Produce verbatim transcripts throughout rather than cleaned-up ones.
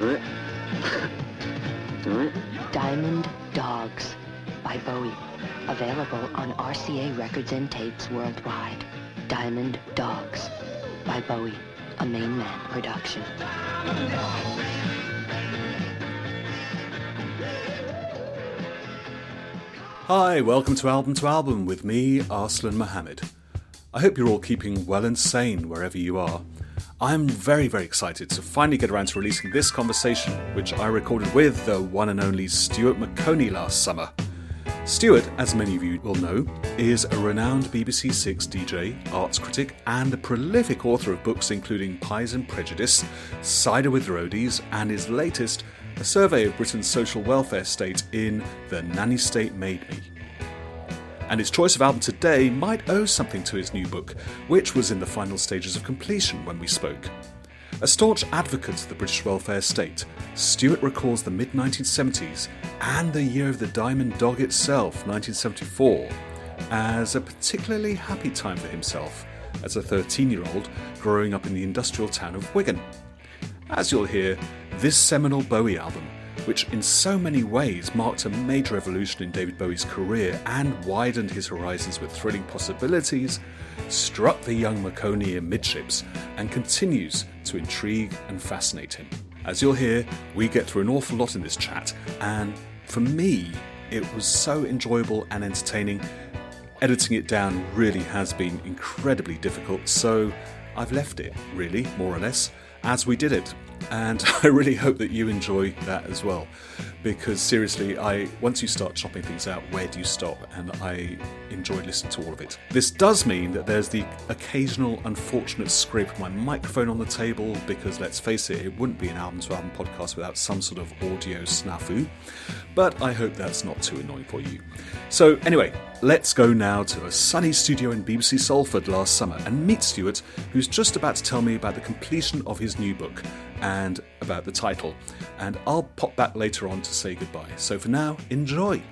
Diamond Dogs by Bowie. Available on R C A Records and Tapes worldwide. Diamond Dogs by Bowie. A Main Man production. Hi, welcome to Album to Album with me, Arslan Mohammed. I hope you're all keeping well and sane wherever you are. I'm very, very excited to finally get around to releasing this conversation, which I recorded with the one and only Stuart Maconie last summer. Stuart, as many of you will know, is a renowned B B C Six D J, arts critic, and a prolific author of books including Pies and Prejudice, Cider with Roadies, and his latest, a survey of Britain's social welfare state in The Nanny State Made Me. And his choice of album today might owe something to his new book, which was in the final stages of completion when we spoke. A staunch advocate of the British welfare state, Stuart recalls the mid nineteen seventies and the year of the Diamond Dog itself, nineteen seventy-four, as a particularly happy time for himself as a thirteen-year-old growing up in the industrial town of Wigan. As you'll hear, this seminal Bowie album, which in so many ways marked a major evolution in David Bowie's career and widened his horizons with thrilling possibilities, struck the young Maconie amidships and continues to intrigue and fascinate him. As you'll hear, we get through an awful lot in this chat, and for me, it was so enjoyable and entertaining. Editing it down really has been incredibly difficult, so I've left it, really, more or less, as we did it. And I really hope that you enjoy that as well, because seriously, I once you start chopping things out, where do you stop? And I enjoyed listening to all of it. This does mean that there's the occasional unfortunate scrape of my microphone on the table, because let's face it, it wouldn't be an album-to-album podcast without some sort of audio snafu, but I hope that's not too annoying for you. So anyway, let's go now to a sunny studio in B B C Salford last summer and meet Stuart, who's just about to tell me about the completion of his new book and about the title. And I'll pop back later on to say goodbye. So for now, enjoy.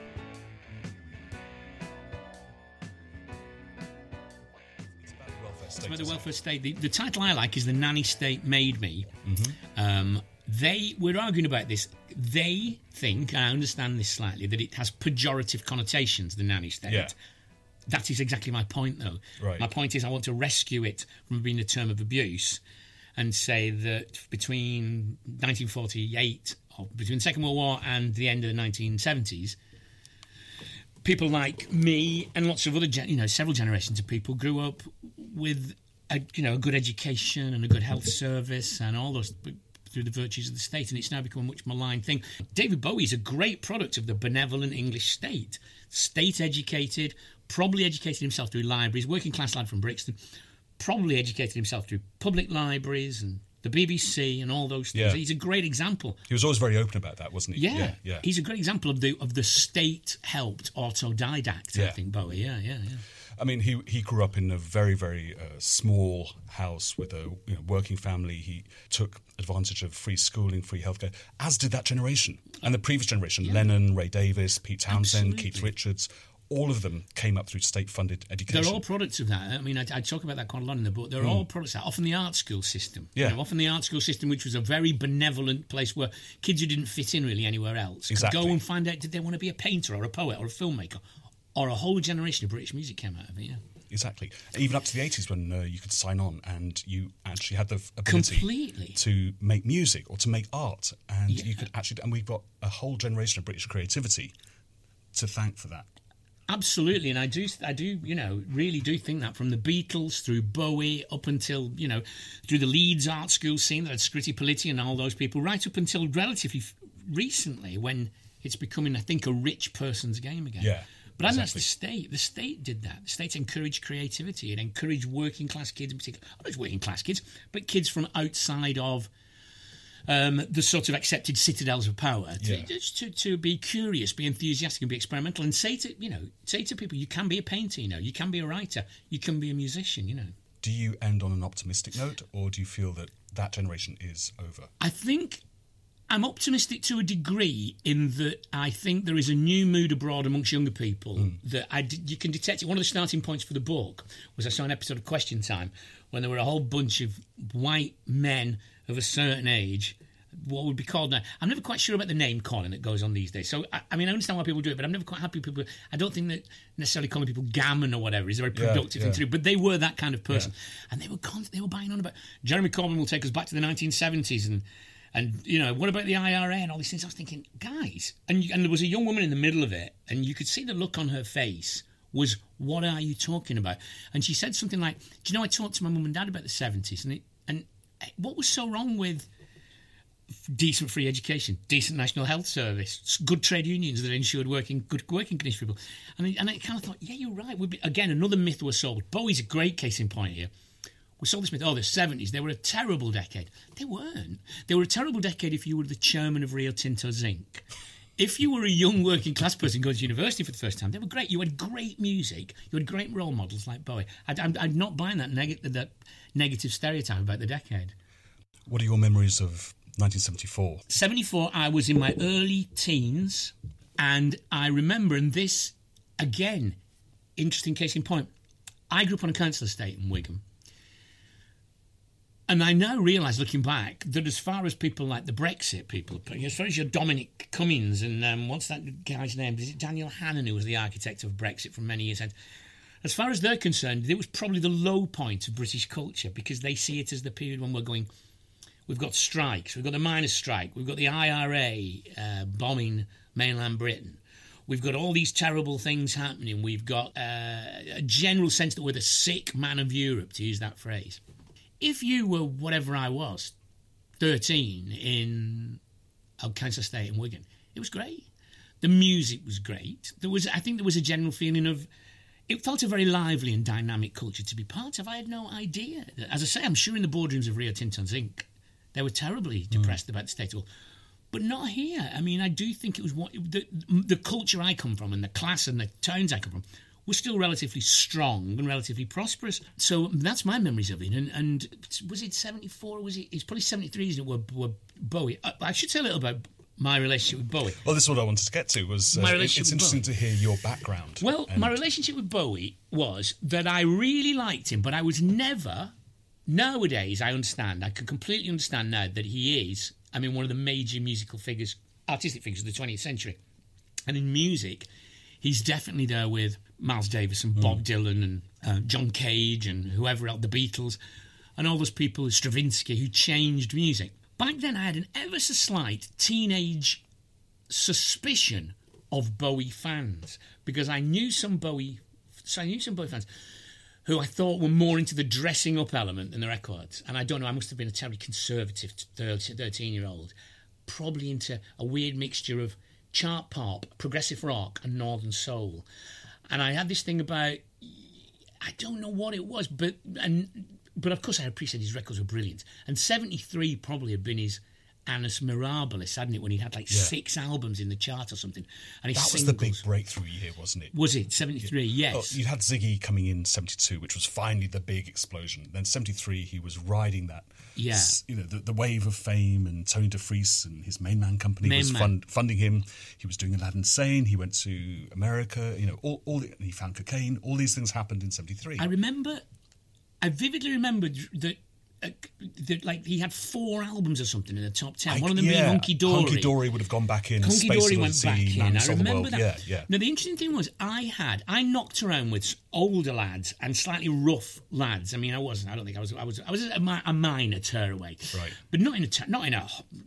It's about the welfare state. The, the title I like is The Nanny State Made Me. Mm-hmm. Um, they, we're arguing about this. They think, I understand this slightly, that it has pejorative connotations, the nanny state. Yeah. That is exactly my point, though. Right. My point is I want to rescue it from being a term of abuse and say that between nineteen forty-eight, or between the Second World War and the end of the nineteen seventies, people like me and lots of other, you know, several generations of people grew up with, a, you know, a good education and a good health service and all those through the virtues of the state, and it's now become a much maligned thing. David Bowie is a great product of the benevolent English state. State-educated, probably educated himself through libraries, working-class lad from Brixton, probably educated himself through public libraries and the B B C and all those things. Yeah. He's a great example. He was always very open about that, wasn't he? Yeah, yeah, yeah. He's a great example of the of the state-helped autodidact, yeah. I think, Bowie. Yeah, yeah, yeah. I mean, he he grew up in a very, very uh, small house with a you know, working family. He took advantage of free schooling, free healthcare, as did that generation. And the previous generation, yeah. Lennon, Ray Davies, Pete Townsend, Absolutely. Keith Richards, all of them came up through state-funded education. They're all products of that. I mean, I, I talk about that quite a lot in the book. They're mm. all products of that. Often the art school system. Yeah. You know, often the art school system, which was a very benevolent place where kids who didn't fit in really anywhere else exactly. could go and find out, did they want to be a painter or a poet or a filmmaker? Or a whole generation of British music came out of it, yeah. Exactly. Even up to the eighties when uh, you could sign on and you actually had the f- ability Completely. to make music or to make art. And Yeah. you could actually, and we've got a whole generation of British creativity to thank for that. Absolutely, and I do, I do, you know, really do think that from the Beatles through Bowie up until, you know, through the Leeds art school scene that had Scritti Politti and all those people, right up until relatively f- recently when it's becoming, I think, a rich person's game again. Yeah. But I think exactly. that's the state. The state did that. The state encouraged creativity. It encouraged working class kids in particular. Not just working class kids, but kids from outside of um, the sort of accepted citadels of power to, Yeah. just to, to be curious, be enthusiastic, and be experimental, and say to you know say to people, you can be a painter, you know, you can be a writer, you can be a musician, you know. Do you end on an optimistic note, or do you feel that that generation is over? I think I'm optimistic to a degree in that I think there is a new mood abroad amongst younger people mm. that I d- you can detect it. One of the starting points for the book was I saw an episode of Question Time when there were a whole bunch of white men of a certain age what would be called now. I'm never quite sure about the name calling that goes on these days. So, I, I mean, I understand why people do it, but I'm never quite happy people... I don't think that necessarily calling people gammon or whatever is a very productive yeah, yeah. thing to do, but they were that kind of person. Yeah. And they were const- they were buying on about... Jeremy Corbyn will take us back to the nineteen seventies and, and you know, what about the I R A and all these things? I was thinking, guys... And, and there was a young woman in the middle of it, and you could see the look on her face was, what are you talking about? And she said something like, do you know, I talked to my mum and dad about the seventies, and it, and what was so wrong with decent free education, decent national health service, good trade unions that ensured working good working conditions for people? And I, and I kind of thought, yeah, you're right. We'd be, again, another myth was sold. Bowie's a great case in point here. We sold this myth, oh, the seventies, they were a terrible decade. They weren't. They were a terrible decade if you were the chairman of Rio Tinto Zinc. If you were a young working class person going to university for the first time, they were great. You had great music. You had great role models like Bowie. I'd, I'm, I'm not buying that, neg- that negative stereotype about the decade. What are your memories of nineteen seventy-four? seventy-four, I was in my early teens, and I remember, and this, again, interesting case in point, I grew up on a council estate in Wigan. And I now realise, looking back, that as far as people like the Brexit people, as far as your Dominic Cummings and um, what's that guy's name? Is it Daniel Hannan, who was the architect of Brexit for many years? As far as they're concerned, it was probably the low point of British culture, because they see it as the period when we're going, we've got strikes, we've got the miners' strike, we've got the I R A uh, bombing mainland Britain. We've got all these terrible things happening. We've got uh, a general sense that we're the sick man of Europe, to use that phrase. If you were whatever I was, thirteen, in a council estate in Wigan, it was great. The music was great. There was, I think there was a general feeling of, it felt a very lively and dynamic culture to be part of. I had no idea. As I say, I'm sure in the boardrooms of Rio Tinto Zinc, they were terribly depressed mm. about the state of all. But not here. I mean, I do think it was what the, the culture I come from and the class and the towns I come from was still relatively strong and relatively prosperous. So that's my memories of it. And, and was it seventy-four or was it... It's probably seventy-three, isn't it, were, were Bowie. I, I should say a little about my relationship with Bowie. Well, this is what I wanted to get to, was uh, it's interesting to hear your background. Well, and... my relationship with Bowie was that I really liked him, but I was never... Nowadays, I understand, I can completely understand now that he is, I mean, one of the major musical figures, artistic figures of the twentieth century. And in music, he's definitely there with Miles Davis and Bob mm. Dylan and uh, John Cage and whoever else, the Beatles, and all those people, Stravinsky, who changed music. Back then, I had an ever so slight teenage suspicion of Bowie fans, because I knew some Bowie, so I knew some Bowie fans who I thought were more into the dressing up element than the records. And I don't know, I must have been a terribly conservative thirteen-year-old, probably into a weird mixture of chart pop, progressive rock, and northern soul. And I had this thing about, I don't know what it was, but and but of course I appreciated his records were brilliant. And seventy-three probably had been his annus mirabilis, hadn't it, when he had like yeah. six albums in the chart or something. And his that singles, was the big breakthrough year, wasn't it? Was it? seventy-three, yeah. yes. Oh, you had Ziggy coming in seventy-two, which was finally the big explosion. Then seventy-three, he was riding that, yeah. you know, the, the wave of fame, and Tony DeFries and his Main Man company Main was Man. fund, funding him. He was doing Aladdin Sane. He went to America. You know, all, all the, he found cocaine. All these things happened in seventy-three. I remember, I vividly remembered that. Uh, that, like he had four albums or something in the top ten. I, One of them yeah. being Hunky Dory. Hunky Dory would have gone back in. Hunky Space Dory went Odyssey, back in. Man I Saw the remember World. that. Yeah, yeah. Now the interesting thing was, I had I knocked around with older lads and slightly rough lads. I mean, I wasn't. I don't think I was. I was. I was a, mi- a minor tearaway, right? But not in a t- not in a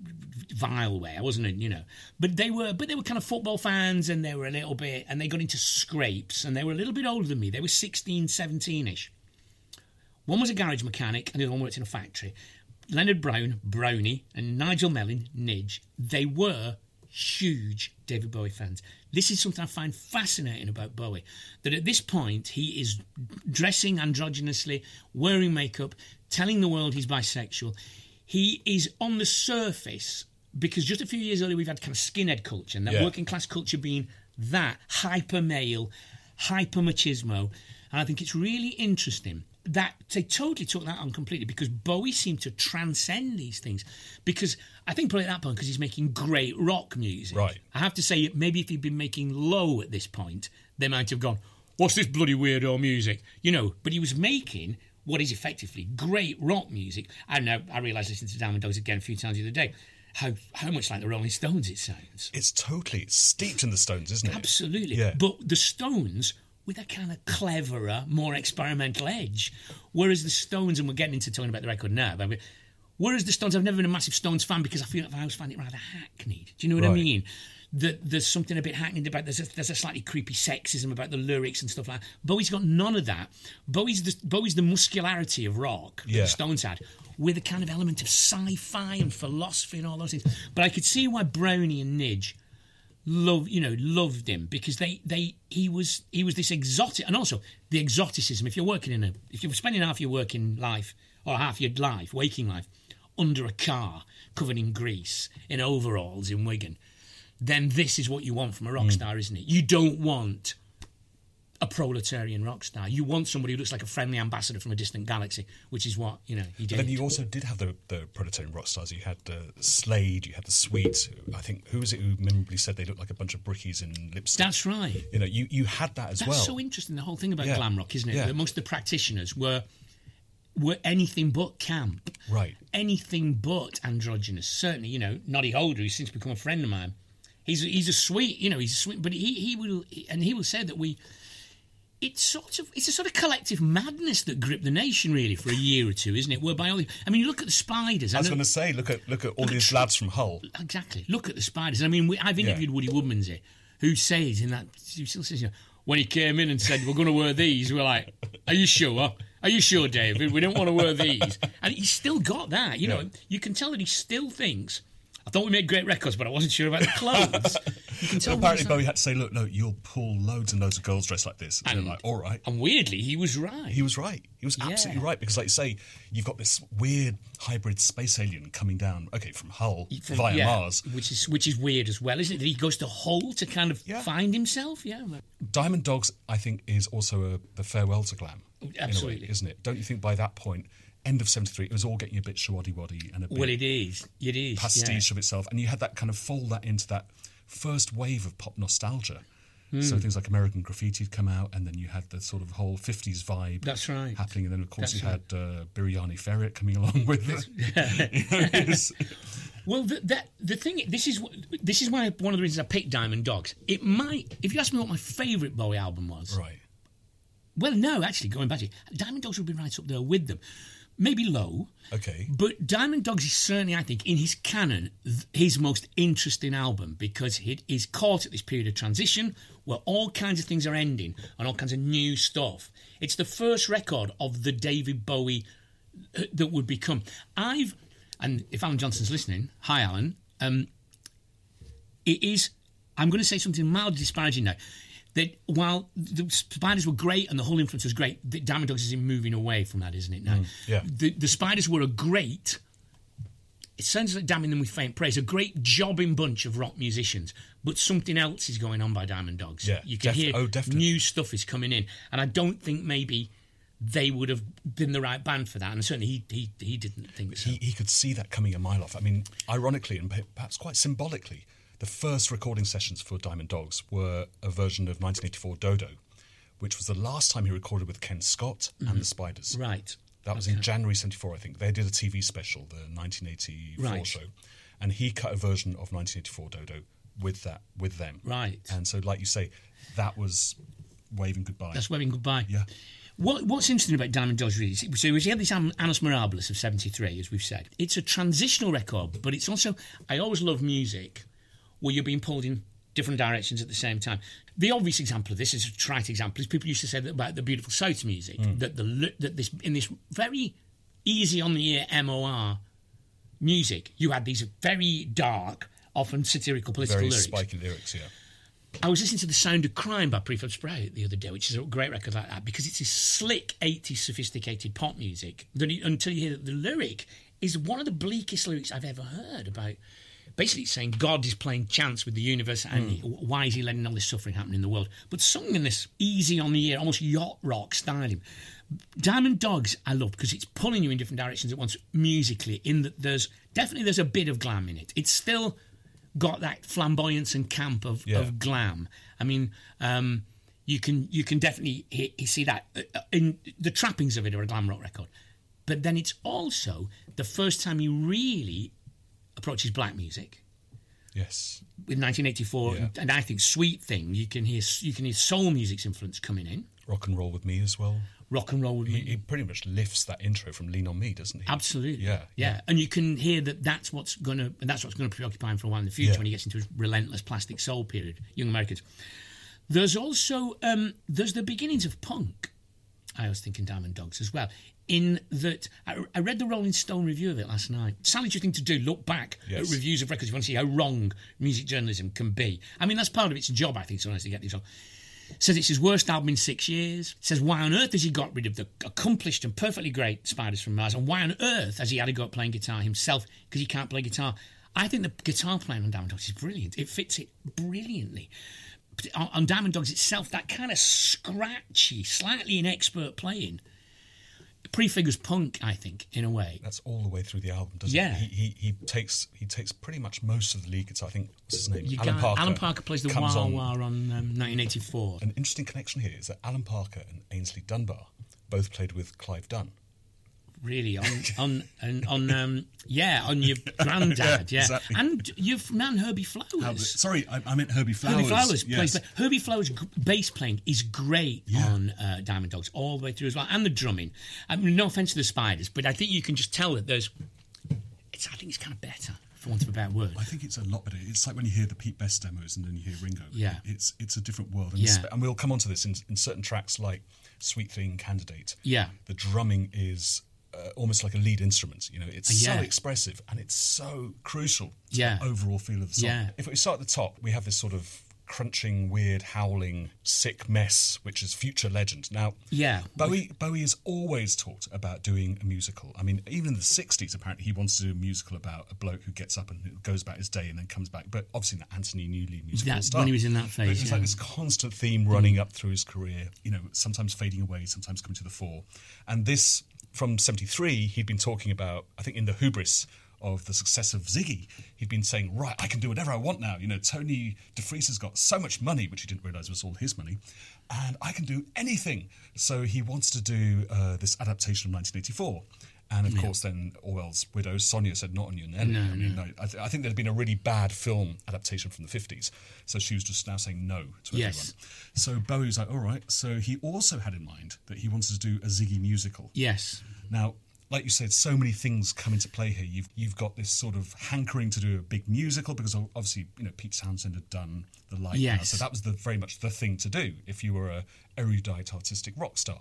vile way. I wasn't. A, you know, but they were. But they were kind of football fans, and they were a little bit. And they got into scrapes, and they were a little bit older than me. They were sixteen, seventeen-ish. One was a garage mechanic, and the other one worked in a factory. Leonard Brown, Brownie, and Nigel Mellon, Nidge, they were huge David Bowie fans. This is something I find fascinating about Bowie, that at this point he is dressing androgynously, wearing makeup, telling the world he's bisexual. He is on the surface, because just a few years earlier we've had kind of skinhead culture, and that yeah. working class culture being that hyper-male, hyper-machismo. And I think it's really interesting that they totally took that on completely, because Bowie seemed to transcend these things. Because I think probably at that point, because he's making great rock music. Right. I have to say, maybe if he'd been making low at this point, they might have gone, what's this bloody weirdo music? You know, but he was making what is effectively great rock music. And now I realise listening to Diamond Dogs again a few times the other day. how how much like the Rolling Stones it sounds. It's totally steeped in the Stones, isn't it? Absolutely. Yeah. But the Stones with a kind of cleverer, more experimental edge. Whereas the Stones, and we're getting into talking about the record now, but whereas the Stones, I've never been a massive Stones fan because I feel like I always find it rather hackneyed. Do you know what Right. I mean? That there's something a bit hackneyed about, there's a, there's a slightly creepy sexism about the lyrics and stuff like that. Bowie's got none of that. Bowie's the, Bowie's the muscularity of rock that Yeah. the Stones had, with a kind of element of sci-fi and philosophy and all those things. But I could see why Brownie and Nidge love you know loved him, because they they he was he was this exotic, and also the exoticism. If you're working in a if you're spending half your working life or half your life waking life under a car covered in grease in overalls in Wigan, then this is what you want from a rock star, isn't it? You don't want a proletarian rock star. You want somebody who looks like a friendly ambassador from a distant galaxy, which is what you know he did. But then you also did have the, the proletarian rock stars. You had uh, Slade, you had the Sweets. I think, who was it who memorably said they looked like a bunch of brickies in lipstick? That's right. You know, you, you had that as That's well. so interesting, the whole thing about Yeah. glam rock, isn't it? Yeah. That most of the practitioners were were anything but camp. Right. Anything but androgynous. Certainly, you know, Noddy Holder, who's since become a friend of mine, he's he's a sweet, you know, he's a sweet, but he, he will, and he will say that we, it's sort of, it's a sort of collective madness that gripped the nation really for a year or two, isn't it? Whereby all the, I mean, you look at the Spiders. I was know- going to say, look at look at all Look at these Tr- lads from Hull. Exactly. Look at the Spiders. I mean, we, I've interviewed Yeah. Woody Woodmansey, here, who says in that, he still says, you know, when he came in and said, we're going to wear these, we're like, are you sure? Are you sure, David? We don't want to wear these. And he's still got that. You know, Yeah. you can tell that he still thinks, I thought we made great records, but I wasn't sure about the clothes. You can tell. Apparently, Woody's Bowie like- had to say, look, no, you'll pull loads and loads of girls dressed like this. And, And- they're like, all right. And weirdly, he was right. He was right. He was absolutely Yeah. right, because, like you say, you've got this weird hybrid space alien coming down, okay, from Hull From- via yeah, Mars. which is which is weird as well, isn't it? That he goes to Hull to kind of Yeah. find himself. Yeah, Diamond Dogs, I think, is also a, the farewell to glam, in a Absolutely. way, isn't it? Don't you think by that point, end of seventy-three, it was all getting a bit shawaddy-waddy and a bit well, it is. It is. pastiche yeah. of itself, and you had that kind of fold that into that first wave of pop nostalgia. Hmm. So things like American Graffiti had come out, and then you had the sort of whole fifties vibe That's right. happening, and then of course That's you had uh, Biryani Ferret coming along with it. You know, it's- Well, the, that, the thing, this is wh- this is why one of the reasons I picked Diamond Dogs. It might, if you ask me what my favourite Bowie album was, right. well, no, actually, going back to it, Diamond Dogs would be right up there with them. Maybe low, Okay. but Diamond Dogs is certainly, I think, in his canon, th- his most interesting album, because it is caught at this period of transition where all kinds of things are ending and all kinds of new stuff. It's the first record of the David Bowie uh, that would become. I've, and if Alan Johnson's listening, hi Alan, um, it is, I'm going to say something mildly disparaging now, that while the Spiders were great and the whole influence was great, the Diamond Dogs is moving away from that, isn't it now? yeah. The, the Spiders were a great, it sounds like damning them with faint praise, a great jobbing bunch of rock musicians, but something else is going on by Diamond Dogs. Yeah, You can def- hear oh, definitely. new stuff is coming in, and I don't think maybe they would have been the right band for that, and certainly he he, he didn't think so. He, he could see that coming a mile off. I mean, ironically and perhaps quite symbolically, the first recording sessions for Diamond Dogs were a version of nineteen eighty-four Dodo, which was the last time he recorded with Ken Scott and the Spiders. Right. That was in January seventy-four, I think. They did a T V special, the nineteen eighty-four Right. show, and he cut a version of nineteen eighty-four Dodo with that, with them. Right. And so, like you say, that was waving goodbye. That's waving goodbye. Yeah. What, what's interesting about Diamond Dogs really, is- so he had this An- Annus Mirabilis of seventy-three, as we've said. It's a transitional record, but it's also, I always love music where you're being pulled in different directions at the same time. The obvious example of this is a trite example, is people used to say that about the Beautiful South music, that the li- that this in this very easy on the ear M O R music, you had these very dark, often satirical political Very lyrics. spiky lyrics, yeah. I was listening to The Sound of Crime by Prefab Sprout the other day, which is a great record like that, because it's this slick eighties sophisticated pop music that you, until you hear the lyric is one of the bleakest lyrics I've ever heard about. Basically, it's saying God is playing chance with the universe, and he- why is he letting all this suffering happen in the world? But sung in this easy on the ear, almost yacht rock style. Diamond Dogs, I love because it's pulling you in different directions at once musically. In that, there's definitely there's a bit of glam in it. It's still got that flamboyance and camp of, Yeah. of glam. I mean, um, you can you can definitely he- he see that uh, in the trappings of it are a glam rock record. But then it's also the first time you really approaches black music. Yes. With nineteen eighty-four, Yeah. and I think Sweet Thing, you can hear you can hear soul music's influence coming in. Rock and Roll With Me as well. Rock and Roll With He, Me. he pretty much lifts that intro from Lean On Me, doesn't he? Absolutely. Yeah, yeah. yeah. And you can hear that that's what's going to and that's what's going to preoccupy him for a while in the future Yeah. when he gets into his relentless plastic soul period, Young Americans. There's also um, there's the beginnings of punk. I was thinking Diamond Dogs as well. In that, I, I read the Rolling Stone review of it last night. Salutary thing to do, look back Yes. at reviews of records. You want to see how wrong music journalism can be. I mean, that's part of its job, I think, sometimes to get these wrong. Says it's his worst album in six years. Says, why on earth has he got rid of the accomplished and perfectly great Spiders from Mars? And why on earth has he had to go up playing guitar himself because he can't play guitar? I think the guitar playing on Diamond Dogs is brilliant. It fits it brilliantly. On, on Diamond Dogs itself, that kind of scratchy, slightly inexpert playing prefigures punk, I think, in a way. That's all the way through the album, doesn't Yeah. it? He, he he takes he takes pretty much most of the lead guitar. I think what's his name? You Alan got- Parker. Alan Parker plays the comes wah on. wah on um, nineteen eighty-four. An interesting connection here is that Alan Parker and Ainsley Dunbar both played with Clive Dunn. Really, on on on, on um, yeah, on your granddad, Yeah, yeah, exactly. and your man Herbie Flowers. How- sorry, I, I meant Herbie Flowers. Herbie Flowers Yes. plays. Herbie Flowers' g- bass playing is great Yeah. on uh, Diamond Dogs all the way through as well, and the drumming. I mean, no offense to the Spiders, but I think you can just tell that there's. It's. I think it's kind of better, for want of a better word. I think it's a lot better. It's like when you hear the Pete Best demos and then you hear Ringo. Yeah. It's it's a different world. And Yeah. it's- And we'll come on to this in, in certain tracks like Sweet Thing, Candidate. Yeah. The drumming is uh, almost like a lead instrument. You know, it's Yeah. so expressive and it's so crucial to Yeah. the overall feel of the song. Yeah. If we start at the top, we have this sort of crunching, weird, howling, sick mess, which is Future Legend. Now, Yeah. Bowie Bowie has always talked about doing a musical. I mean, even in the sixties, apparently, he wants to do a musical about a bloke who gets up and goes about his day and then comes back. But obviously, that Anthony Newley musical That's stuff. when he was in that But phase, It's yeah. like this constant theme running up through his career, you know, sometimes fading away, sometimes coming to the fore. And this, from seventy-three, he'd been talking about, I think, in the hubris of the success of Ziggy, he'd been saying, right, I can do whatever I want now. You know, Tony DeFries has got so much money, which he didn't realise was all his money, and I can do anything. So he wants to do uh, this adaptation of nineteen eighty-four. And, of course, then Orwell's widow, Sonia, said, not on you, Nelly. No, I mean, no. no. I, th- I think there'd been a really bad film adaptation from the fifties. So she was just now saying no to Yes. everyone. So Bowie was like, all right. So he also had in mind that he wanted to do a Ziggy musical. Yes. Now, like you said, so many things come into play here. You've you've got this sort of hankering to do a big musical because obviously, you know, Pete Townsend had done The Lighthouse, Yes. so that was the, very much the thing to do if you were a erudite artistic rock star.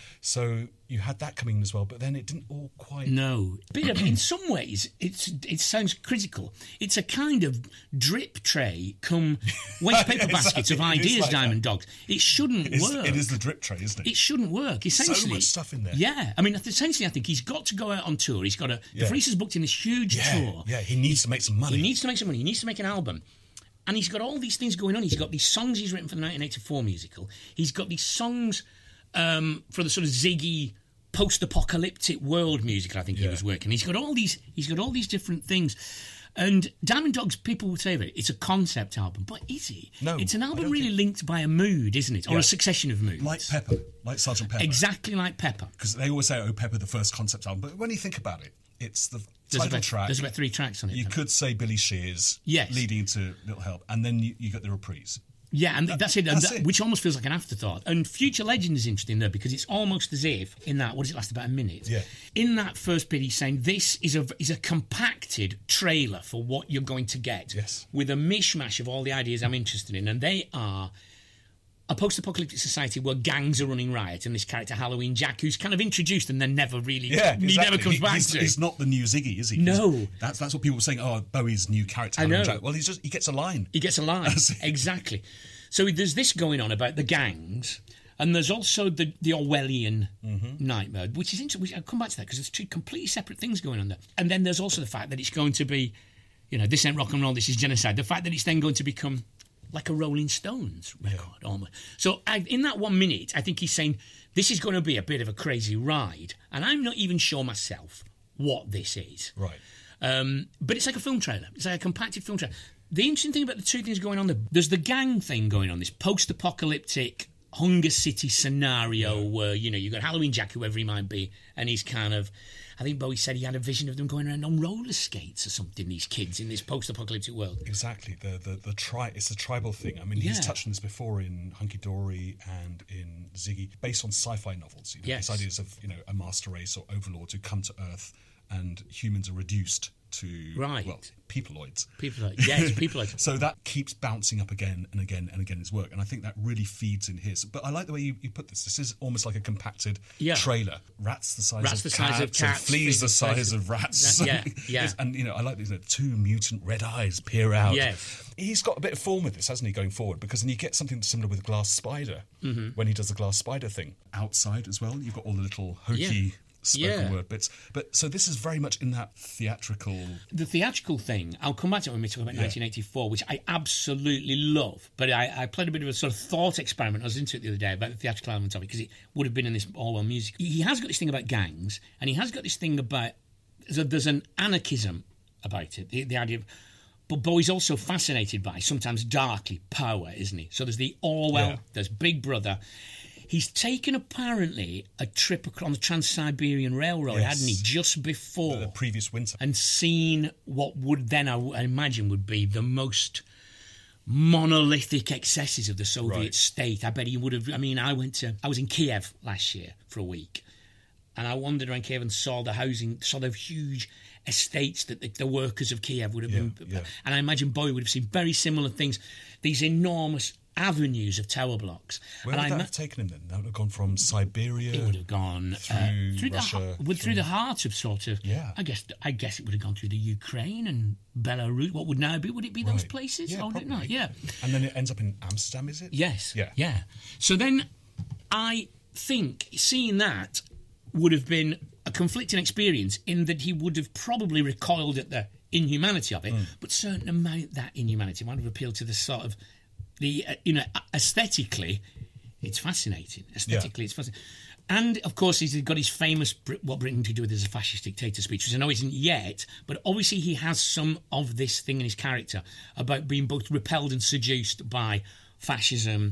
So you had that coming in as well, but then it didn't all quite. No, but in some ways, it's it sounds critical. It's a kind of drip tray, come waste paper baskets of Exactly. It is ideas, like Diamond that. Dogs. It shouldn't It is, work. it is the drip tray, isn't it? It shouldn't work. Essentially, much stuff in there. Yeah, I mean, essentially, I think he's got to go out on tour. He's got to. Yeah. DeFries has booked in this huge yeah, tour. yeah, he needs to make some money. He needs to make some money. He needs to make an album. And he's got all these things going on. He's got these songs he's written for the nineteen eighty-four musical. He's got these songs um, for the sort of Ziggy post-apocalyptic world musical, I think he Yeah. was working. He's got all these he's got all these different things. And Diamond Dogs, people would say of it, it's a concept album. But is it? No, It's an I album don't really think- linked by a mood, isn't it? Or Yeah. a succession of moods. Like Pepper, like Sergeant Pepper. Exactly like Pepper. Because they always say, oh, Pepper, the first concept album. But when you think about it, it's the There's title about, track. there's about three tracks on it. You Pepper. could say Billy Shears, Yes. leading to Little Help, and then you, you got the reprise. Yeah, and that's it, and that's that- it. which almost feels like an afterthought. And Future Legend is interesting, though, because it's almost as if, in that, what does it last, about a minute? Yeah. In that first bit, he's saying this is a, is a compacted trailer for what you're going to get. Yes. With a mishmash of all the ideas I'm interested in, and they are a post-apocalyptic society where gangs are running riot, and this character Halloween Jack, who's kind of introduced and then never really, Yeah, he exactly. never comes He- back he's, to. he's not the new Ziggy, is he? No. He's- that's that's what people were saying. Oh, Bowie's new character. I Halloween know. Jack. Well, he's just he gets a line. He gets a line. That's it. Exactly. So there's this going on about the gangs, and there's also the, the Orwellian Mm-hmm. nightmare, which is interesting. I'll come back to that because there's two completely separate things going on there. And then there's also the fact that it's going to be, you know, this ain't rock and roll, this is genocide. The fact that it's then going to become like a Rolling Stones record, almost. So I, in that one minute, I think he's saying this is going to be a bit of a crazy ride, and I'm not even sure myself what this is. Right. Um, but it's like a film trailer. It's like a compacted film trailer. The interesting thing about the two things going on there, there's the gang thing going on, this post-apocalyptic Hunger City scenario where, you know, you've got Halloween Jack, whoever he might be, and he's kind of... I think Bowie said he had a vision of them going around on roller skates or something, these kids, in this post-apocalyptic world. Exactly. The the, the tri- It's a tribal thing. I mean, Yeah. he's touched on this before in Hunky Dory and in Ziggy, based on sci-fi novels. You know, Yes. These ideas of, you know, a master race or overlords who come to Earth and humans are reduced to, Right. well, peopleoids. People like, yes, people like... So that keeps bouncing up again and again and again in his work, and I think that really feeds in his. But I like the way you, you put this. This is almost like a compacted Yeah. trailer. Rats the size Rats of the cats, size of and cats, fleas the size size of of- rats. That- yeah, yeah. It's- and you know, I like these, you know, two mutant red eyes peer out. Yes. He's got a bit of form with this, hasn't he, going forward? Because then you get something similar with Glass Spider Mm-hmm. when he does the Glass Spider thing. Outside as well, you've got all the little hokey Yeah. spoken Yeah. word bits. But so this is very much in that theatrical. The theatrical thing, I'll come back to it when we talk about Yeah. nineteen eighty-four, which I absolutely love. But I, I played a bit of a sort of thought experiment. I was into it the other day about the theatrical element of it because it would have been in this Orwell music. He has got this thing about gangs, and he has got this thing about there's, a, there's an anarchism about it. The, the idea of, but Bowie's also fascinated by sometimes darkly power, isn't he? So there's the Orwell, Yeah. there's Big Brother. He's taken apparently a trip across the Trans-Siberian Railroad, Yes. hadn't he, just before The previous winter. and seen what would then, I, I imagine, would be the most monolithic excesses of the Soviet Right. state. I bet he would have. I mean, I went to, I was in Kiev last year for a week, and I wandered around Kiev and saw the housing, saw the huge estates that the, the workers of Kiev would have Yeah, been. yeah. And I imagine Bowie would have seen very similar things, these enormous avenues of tower blocks. Where and would I that ima- have taken him then? That would have gone from Siberia. it would have gone through uh, through Russia, the heart, well, through through- the heart of sort of. Yeah. I guess I guess it would have gone through the Ukraine and Belarus. What would now be? Would it be those Right. places? Yeah, or would it probably. not? Yeah. And then it ends up in Amsterdam, is it? Yes. Yeah. Yeah. So then, I think seeing that would have been a conflicting experience in that he would have probably recoiled at the inhumanity of it, Mm. but certain amount that inhumanity might have appealed to the sort of the uh, you know aesthetically, it's fascinating. Aesthetically, it's fascinating. And of course, he's got his famous Brit- "What Britain to do with" as a fascist dictator speech, which I know isn't yet, but obviously he has some of this thing in his character about being both repelled and seduced by fascism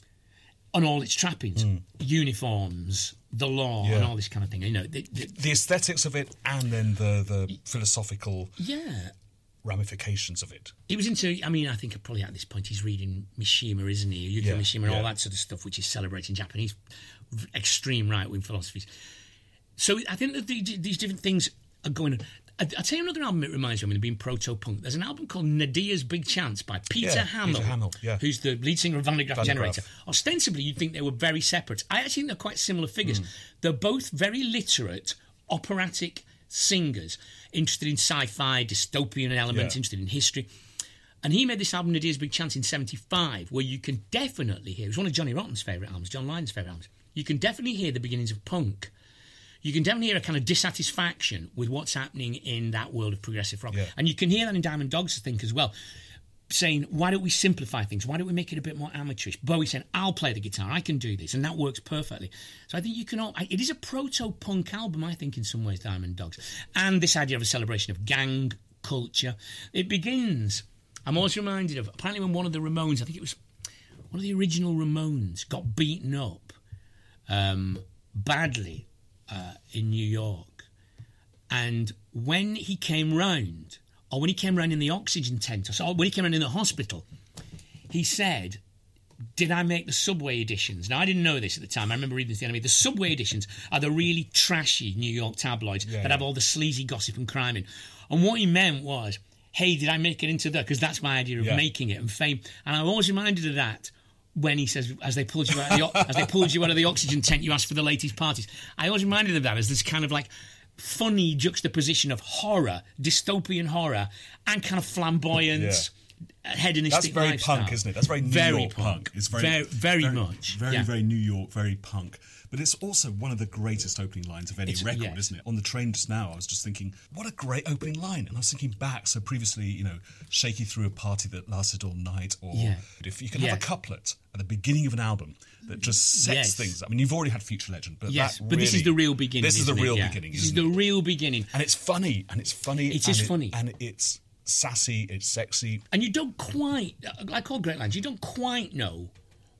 on all its trappings, uniforms, the law, and Yeah. all this kind of thing. You know, the, the, The aesthetics of it, and then the the philosophical yeah. ramifications of it. He was into, I mean, I think probably at this point he's reading Mishima, isn't he? Yukio Yeah, Mishima and all yeah. that sort of stuff, which is celebrating Japanese extreme right-wing philosophies. So I think that the, these different things are going on. I- I'll tell you another album it reminds me of, I mean, being proto-punk. There's an album called Nadia's Big Chance by Peter Yeah, Hamill, Peter Hamill, yeah. who's the lead singer of Van de Graaff Van de Generator. Graaff. Ostensibly, you'd think they were very separate. I actually think they're quite similar figures. They're both very literate, operatic singers, interested in sci-fi, dystopian elements, Yeah. interested in history. And he made this album, Nadia's Big Chance, in seventy-five, where you can definitely hear, it was one of Johnny Rotten's favourite albums, John Lydon's favourite albums, you can definitely hear the beginnings of punk. You can definitely hear a kind of dissatisfaction with what's happening in that world of progressive rock. Yeah. And you can hear that in Diamond Dogs, I think, as well, saying, why don't we simplify things? Why don't we make it a bit more amateurish? Bowie saying, I'll play the guitar, I can do this, and that works perfectly. So I think you can all... It is a proto-punk album, I think, in some ways, Diamond Dogs. And this idea of a celebration of gang culture. It begins... I'm always reminded of, apparently when one of the Ramones, I think it was one of the original Ramones, got beaten up um, badly uh, in New York. And when he came round, or when he came round in the oxygen tent, or so, when he came round in the hospital, he said, did I make the Subway editions? Now, I didn't know this at the time. I remember reading this the other day. The Subway editions are the really trashy New York tabloids Yeah, that yeah. have all the sleazy gossip and crime in. And what he meant was, hey, did I make it into that? Because that's my idea of Yeah. making it and fame. And I'm always reminded of that when he says, as they pulled you out of the, o- as they pulled you out of the oxygen tent, you asked for the latest parties. I always reminded of that as this kind of like funny juxtaposition of horror, dystopian horror, and kind of flamboyant, hedonistic That's very lifestyle. punk, isn't it? That's very New Very York punk. punk. It's very, Very- very much, very, yeah. very New York, very punk. But it's also one of the greatest opening lines of any It's- record, yes. isn't it? On the train just now, I was just thinking, what a great opening line. And I was thinking back, so previously, you know, Shaky through a party that lasted all night, or Yeah. if you can have Yeah. a couplet at the beginning of an album that just sets Yes. things. I mean, you've already had Future Legend, but Yes, that but this is really- the real beginning. This is the isn't it? real Yeah. beginning. This is isn't the it? real beginning. And it's funny, and it's funny. It and is funny. and it's sassy, it's sexy. And you don't quite, like all great lines, you don't quite know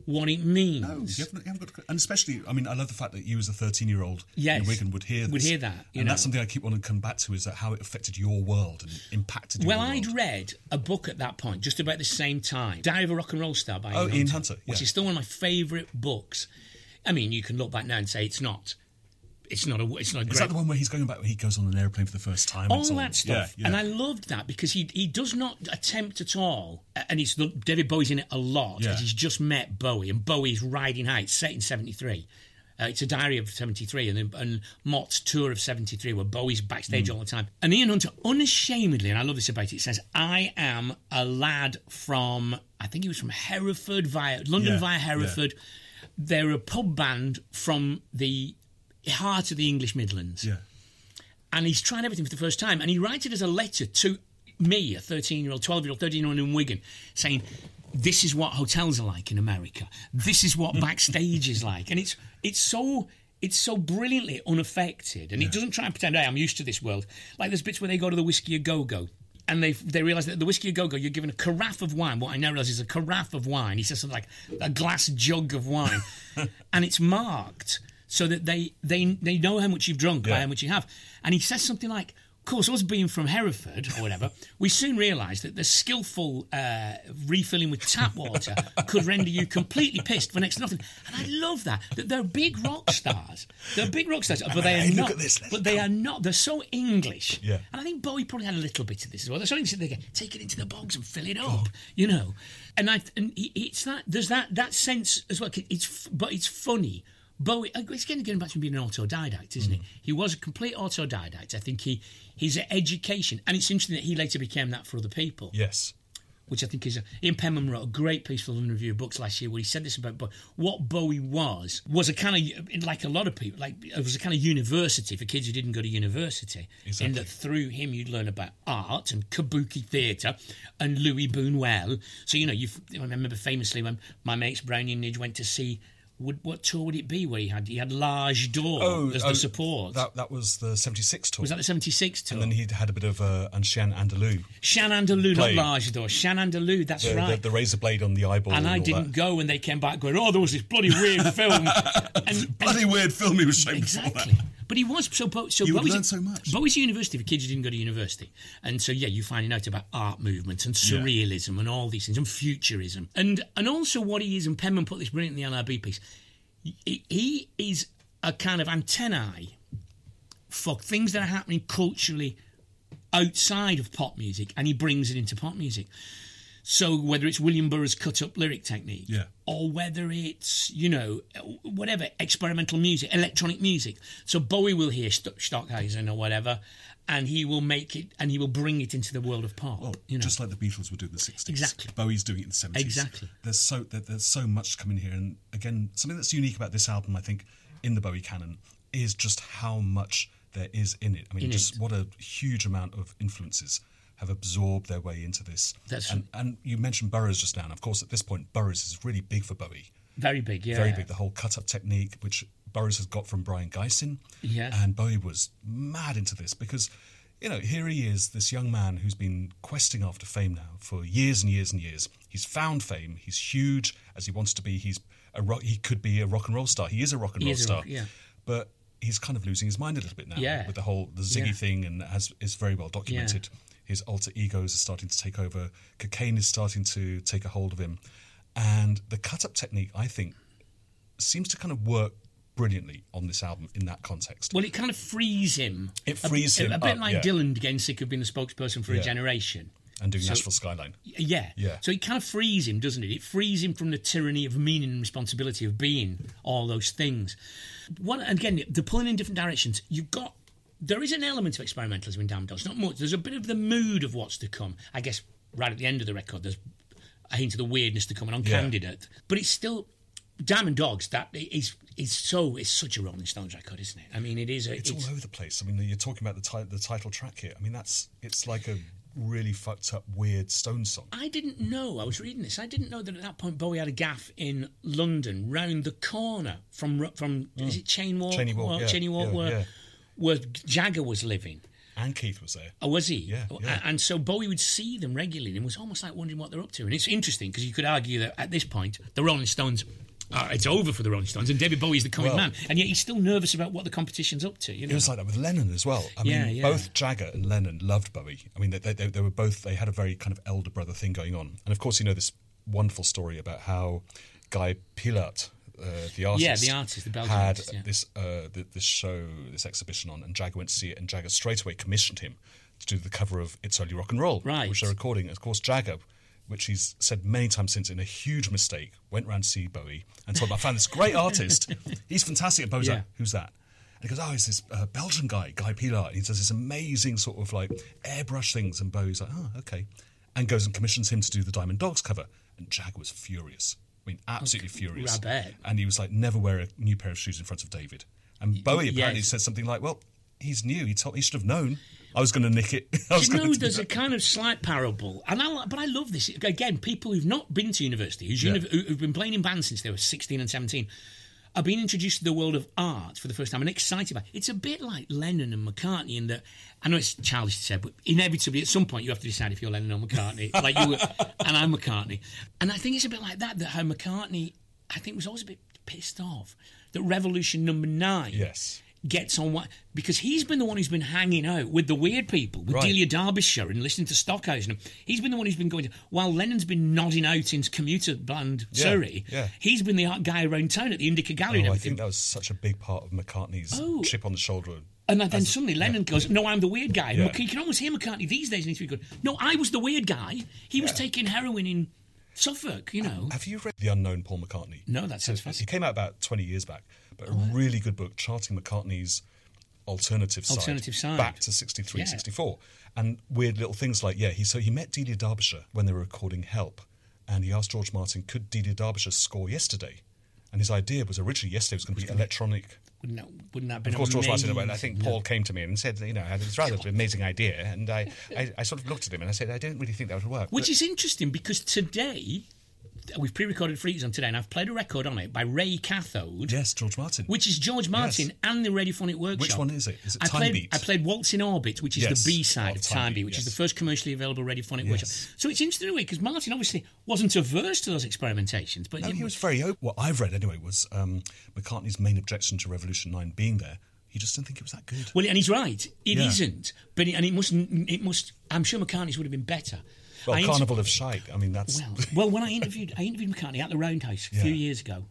what it means. No, you haven't, you haven't got to, and especially, I mean, I love the fact that you as a thirteen-year-old yes, in Wigan would hear this. Would hear that. You and know. That's something I keep wanting to come back to, is that how it affected your world and impacted your well, world. I'd read a book at that point, just about the same time, Diary of a Rock and Roll Star by oh, Ian, Ian Hunter, Hunter yeah. which is still one of my favourite books. I mean, you can look back now and say it's not. It's not a. It's not a great. Is that the one where he's going back? Where he goes on an airplane for the first time? All and so that on? stuff, yeah, yeah. and I loved that because he he does not attempt at all, and it's David Bowie's in it a lot. Yeah. He's just met Bowie, and Bowie's Riding High, it's set in seventy-three. Uh, it's a diary of seventy-three, and then and Mott's tour of seventy-three, where Bowie's backstage mm. all the time. And Ian Hunter, unashamedly, and I love this about it, says, "I am a lad from, I think he was from Hereford via London yeah. via Hereford. Yeah. They're a pub band from the heart of the English Midlands." Yeah. And he's tried everything for the first time. And he writes it as a letter to me, a thirteen-year-old, twelve-year-old, thirteen-year-old in Wigan, saying, this is what hotels are like in America. This is what backstage is like. And it's it's so it's so brilliantly unaffected. And yeah. it doesn't try and pretend, hey, I'm used to this world. Like there's bits where they go to the Whiskey A Go-Go. And they they realise that the Whiskey A Go-Go, you're given a carafe of wine. What I now realise is a carafe of wine. He says something like a glass jug of wine. And it's marked so that they they they know how much you've drunk yeah. by how much you have. And he says something like, of course, us being from Hereford or whatever, we soon realised that the skillful uh, refilling with tap water could render you completely pissed for next to nothing. And I love that, that they're big rock stars. They're big rock stars, but they are hey, not. Look at this, but they are not. They're so English. Yeah. And I think Bowie probably had a little bit of this as well. They're so English that they go, take it into the bogs and fill it up, oh. you know. And I and it's that there's that that sense as well. It's but it's funny. Bowie, it's again getting back to being an autodidact, isn't mm. it? He was a complete autodidact. I think he his education, and it's interesting that he later became that for other people. Yes. Which I think is... A, Ian Penman wrote a great piece for the London Review of Books last year where he said this about Bowie. What Bowie was, was a kind of, like a lot of people, like it was a kind of university for kids who didn't go to university. Exactly. In that through him you'd learn about art and kabuki theatre and Louis Buñuel. So, you know, you I remember famously when my mates Brownie and Nidge went to see... Would, what tour would it be where he had he had L'Age d'Or oh, as oh, the support? That that was the seventy-six tour. Was that the seventy-six tour? And then he had a bit of uh, and Chien Andalou. Chien Andalou, not L'Age d'Or. Chien Andalou, that's the, right. The, the razor blade on the eyeball. And, and I didn't that. go, and they came back going, "Oh, there was this bloody weird film." and, bloody and, weird film he was showing exactly. before that. But he was so. so you would Bowie's, learn so much. Bowie's university for kids who didn't go to university, and so yeah, you finding out about art movements and surrealism yeah. and all these things and futurism, and and also what he is. And Penman put this brilliantly in the L R B piece. He, he is a kind of antennae for things that are happening culturally outside of pop music, and he brings it into pop music. So whether it's William Burroughs' cut-up lyric technique, yeah. or whether it's, you know, whatever, experimental music, electronic music. So Bowie will hear St- Stockhausen or whatever, and he will make it, and he will bring it into the world of pop. Well, you know? Just like the Beatles would do in the sixties. Exactly. Bowie's doing it in the seventies. Exactly. There's so there, there's so much to come in here, and again, something that's unique about this album, I think, in the Bowie canon, is just how much there is in it. I mean, in just it. what a huge amount of influences have absorbed their way into this. That's and, and you mentioned Burroughs just now, and of course, at this point, Burroughs is really big for Bowie. Very big, yeah. Very big. The whole cut-up technique, which Burroughs has got from Brian Geisen. Yeah. And Bowie was mad into this because, you know, here he is, this young man who's been questing after fame now for years and years and years. He's found fame. He's huge as he wants to be. He's a rock, he could be a rock and roll star. He is a rock and he roll is star. A rock, yeah. But he's kind of losing his mind a little bit now yeah. with the whole the Ziggy yeah. thing, and as is very well documented. Yeah. His alter egos are starting to take over. Cocaine is starting to take a hold of him. And the cut-up technique, I think, seems to kind of work brilliantly on this album in that context. Well, it kind of frees him. It frees a, him A, a bit up, like yeah. Dylan getting sick of being the spokesperson for yeah. a generation. And doing so, Nashville Skyline. Yeah. yeah. So it kind of frees him, doesn't it? It frees him from the tyranny of meaning and responsibility of being all those things. One, again, the pulling in different directions. You've got... There is an element of experimentalism in Damn Dogs, not much. There's a bit of the mood of what's to come. I guess right at the end of the record, there's a hint of the weirdness to come and on yeah. Candidate. But it's still... Diamond Dogs, that is is so it's such a Rolling Stones record, isn't it? I mean, it is. A, it's, it's all over the place. I mean, you're talking about the, ti- the title track here. I mean, that's it's like a really fucked up, weird Stones song. I didn't know. I was reading this. I didn't know that at that point Bowie had a gaff in London, round the corner from from mm. is it Chain Walk? Chainy Walk, well, yeah, Chainy Walk, yeah, where yeah. where Jagger was living. And Keith was there. Oh, was he? Yeah, yeah. And so Bowie would see them regularly and was almost like wondering what they're up to. And it's interesting because you could argue that at this point, the Rolling Stones, uh, it's over for the Rolling Stones and David Bowie's the coming Well, man. And yet he's still nervous about what the competition's up to. You know? It was like that with Lennon as well. I Yeah, mean, yeah. both Jagger and Lennon loved Bowie. I mean, they, they, they were both, they had a very kind of elder brother thing going on. And of course, you know this wonderful story about how Guy Pilat, uh, the artist, Yeah, the artist, the Belgian had artist, yeah. this uh, th- this show, this exhibition on, and Jagger went to see it, and Jagger straight away commissioned him to do the cover of It's Only Rock and Roll, Right. which they're recording. And of course, Jagger, which he's said many times since in a huge mistake, went round to see Bowie and told him, I found this great artist. He's fantastic. And Bowie's Yeah. like, who's that? And he goes, oh, it's this uh, Belgian guy, Guy Pilat. And he does this amazing sort of like airbrush things. And Bowie's like, oh, okay. And goes and commissions him to do the Diamond Dogs cover. And Jagger was furious. I mean, absolutely furious. I bet. And he was like, never wear a new pair of shoes in front of David. And Bowie yes. apparently said something like, well, he's new. He told he should have known I was going to nick it. I was Do you gonna know, do there's that. a kind of slight parable, and I, li- but I love this. Again, people who've not been to university, who's Yeah. uni- who- who've been playing in bands since they were sixteen and seventeen, are being introduced to the world of art for the first time and excited by it. It's a bit like Lennon and McCartney in that, I know it's childish to say, but inevitably at some point you have to decide if you're Lennon or McCartney, like you were, and I'm McCartney. And I think it's a bit like that, that how McCartney, I think, was always a bit pissed off that Revolution Number Nine Yes. gets on what, because he's been the one who's been hanging out with the weird people, with Right. Delia Derbyshire and listening to Stockhausen. He's been the one who's been going to, while Lennon's been nodding out in commuter band Yeah, Surrey, yeah. he's been the art guy around town at the Indica Gallery and Oh, I everything. think that was such a big part of McCartney's Oh. chip on the shoulder. And then As- suddenly Lennon goes, no, I'm the weird guy. Yeah. Mc- You can almost hear McCartney these days and he's going, no, I was the weird guy. He was Yeah. taking heroin in Suffolk, you know. Have you read The Unknown Paul McCartney? No, that sounds It fascinating. came out about twenty years back, but a really good book charting McCartney's alternative side, Alternative side. back to sixty-three, Yeah. sixty-four. And weird little things like, yeah, he so he met Delia Derbyshire when they were recording Help, and he asked George Martin, could Delia Derbyshire score Yesterday? And his idea was originally Yesterday was going to be electronic. Wouldn't that, wouldn't that have been Of course, George Martin, amazing? I think Paul came to me and said, you know, it's rather an amazing idea. And I, I, I sort of looked at him and I said, I don't really think that would work. Which But- is interesting because today, we've pre-recorded Freaks on today, and I've played a record on it by Ray Cathode, Yes, George Martin. which is George Martin Yes. and the Radiophonic Workshop. Which one is it? Is it I Time played, Beat? I played Waltz in Orbit, which is Yes, the B-side of of Time Time Beat, Beat, which is yes. the first commercially available Radiophonic Yes. Workshop. So it's interesting in a way because Martin obviously wasn't averse to those experimentations, but No, it- he was very open. What I've read anyway was um, McCartney's main objection to Revolution nine being there. He just didn't think it was that good. well, and he's right, it Yeah. not but it, and it mustn't. It must. I'm sure McCartney's would have been better. Well, I inter- Carnival of Shite. I mean, that's Well, well, when I interviewed, I interviewed McCartney at the Roundhouse a few Yeah. years ago,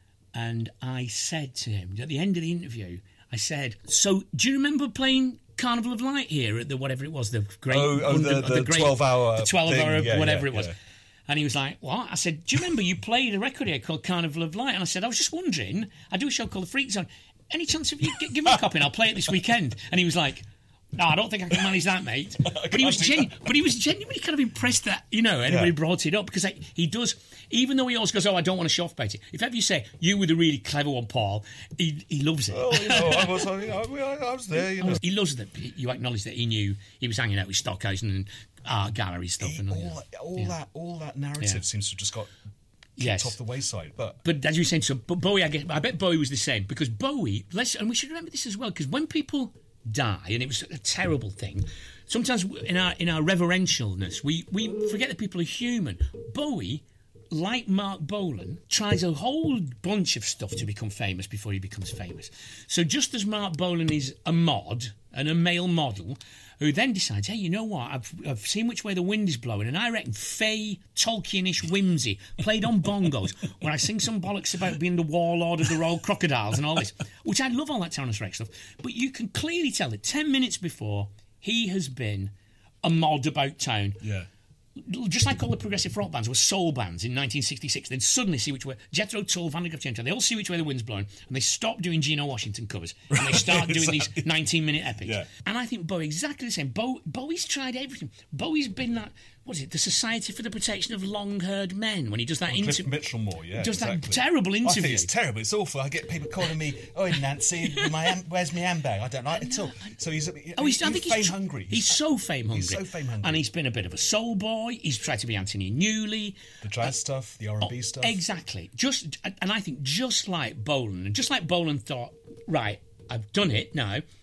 and I said to him at the end of the interview, I said, "So, do you remember playing Carnival of Light here at the whatever it was, the great, Oh, oh, the- the great- twelve-hour the twelve-hour, thing. Yeah, whatever yeah, it was." yeah. And he was like, "What?" I said, "Do you remember you played a record here called Carnival of Light?" And I said, "I was just wondering. I do a show called The Freak Zone. Any chance of you g- give me a copy and I'll play it this weekend?" And he was like, "No, I don't think I can manage that, mate." But he was can't do genu- but he was genuinely kind of impressed that, you know, anybody Yeah. brought it up because like, he does, even though he always goes, "Oh, I don't want to show off about it." If ever you say, "You were the really clever one, Paul," he, he loves it. Oh, you know, I was, you know, I was there. You know. He loves that you acknowledge that he knew he was hanging out with Stockhausen and art gallery stuff. He- and all, all that. that, all Yeah. that, all that narrative Yeah. seems to have just got kicked Yes. off the wayside. But But as you were saying, so but Bowie, I, guess, I bet Bowie was the same because Bowie, let's, and we should remember this as well, because when people die, and it was a terrible thing, sometimes in our in our reverentialness, we, we forget that people are human. Bowie, like Mark Bolan, tries a whole bunch of stuff to become famous before he becomes famous. So just as Mark Bolan is a mod and a male model, who then decides, hey, you know what, I've, I've seen which way the wind is blowing, and I reckon fey, Tolkienish whimsy, played on bongos, where I sing some bollocks about being the warlord of the Royal Crocodiles and all this, which I love all that Terence Rex stuff, but you can clearly tell that ten minutes before, he has been a mod about town. yeah, Just like all the progressive rock bands were soul bands in nineteen sixty-six, then suddenly see which way Jethro Tull, Van der Graaf Gentile, they all see which way the wind's blowing, and they stop doing Geno Washington covers, and they start doing these nineteen-minute epics. Yeah. And I think Bowie exactly the same. Bo- Bowie's tried everything. Bowie's been that. What is it? The Society for the Protection of Long-Haired Men. When he does that Cliff interview, Mitchell more. Yeah, does that exactly. terrible I interview. think it's terrible. It's awful. I get people calling me, "Oh, Nancy, my am- where's my handbag?" I don't like it at all. So he's, Oh, he's, I he's think fame he's tr- hungry. He's so fame hungry. He's so fame hungry. And he's been a bit of a soul boy. He's tried to be Anthony Newley. the jazz stuff, the R and B Oh, stuff. Exactly. Just and I think just like Bolan, and just like Bolan thought, right, I've done it now.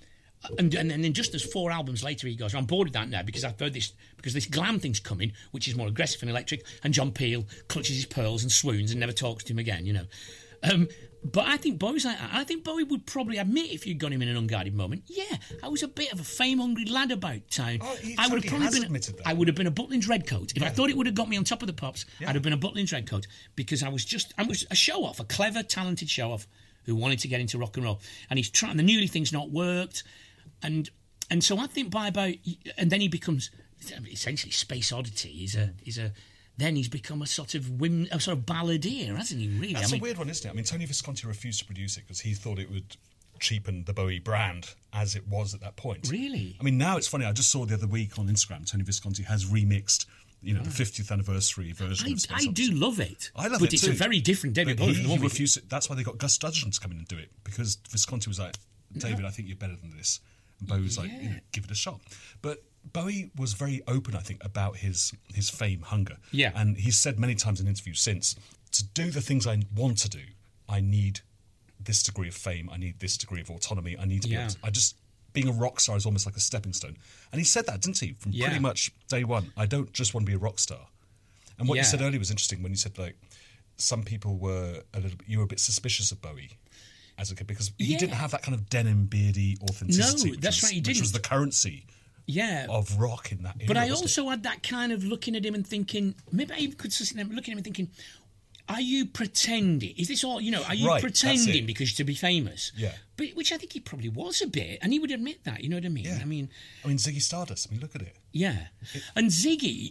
and, and and then just as four albums later, he goes, I'm bored with that now because I've heard this, because this glam thing's coming, which is more aggressive and electric, and John Peel clutches his pearls and swoons and never talks to him again, you know. Um, but I think Bowie's like that. I think Bowie would probably admit, if you'd got him in an unguarded moment, yeah, I was a bit of a fame-hungry lad about town. Oh, he I would have probably has been. admitted that. I would have been a Butlins redcoat. If Yeah. I thought it would have got me on top of the pops, Yeah. I'd have been a Butlins redcoat, because I was just I was a show-off, a clever, talented show-off who wanted to get into rock and roll, and he's trying. The newly thing's not worked, and and so I think by about, and then he becomes essentially Space Oddity. He's a he's a. Then he's become a sort of whim, a sort of balladeer, hasn't he? Really, That's I mean, a weird one, isn't it? I mean, Tony Visconti refused to produce it because he thought it would cheapen the Bowie brand as it was at that point. Really? I mean, now it's funny. I just saw the other week on Instagram, Tony Visconti has remixed, you know, the fiftieth anniversary version I, of Space I Odyssey. do love it. I love but it it's too. a very different David But Bowie he, from the he one we- refused it. That's why they got Gus Dudgeon to come in and do it, because Visconti was like, David, I think you're better than this. And Bowie was like, you know, give it a shot. But Bowie was very open, I think, about his his fame hunger. Yeah. And he's said many times in interviews since, to do the things I want to do, I need this degree of fame, I need this degree of autonomy, I need to be Yeah. able to, I just, being a rock star is almost like a stepping stone. And he said that, didn't he? From Yeah. pretty much day one. I don't just want to be a rock star. And what Yeah. you said earlier was interesting when you said, like, some people were a little bit, you were a bit suspicious of Bowie as a kid because he Yeah. didn't have that kind of denim beardy authenticity. No, which that's was, right, he Which didn't. was the currency Yeah. of rock in that era. But I wasn't it? also had that kind of looking at him and thinking, maybe I even could sit there looking at him and thinking, are you pretending? Is this all, you know, are you Right, that's pretending it. because to be famous? Yeah. But which I think he probably was a bit, and he would admit that, you know what I mean? Yeah. I mean, I mean, Ziggy Stardust. I mean, look at it. yeah. And Ziggy,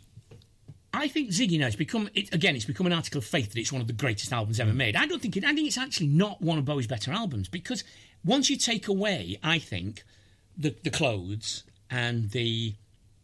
I think Ziggy now, it's become, it, again, it's become an article of faith that it's one of the greatest albums ever made. I don't think it, I think it's actually not one of Bowie's better albums, because once you take away, I think, the, the clothes and the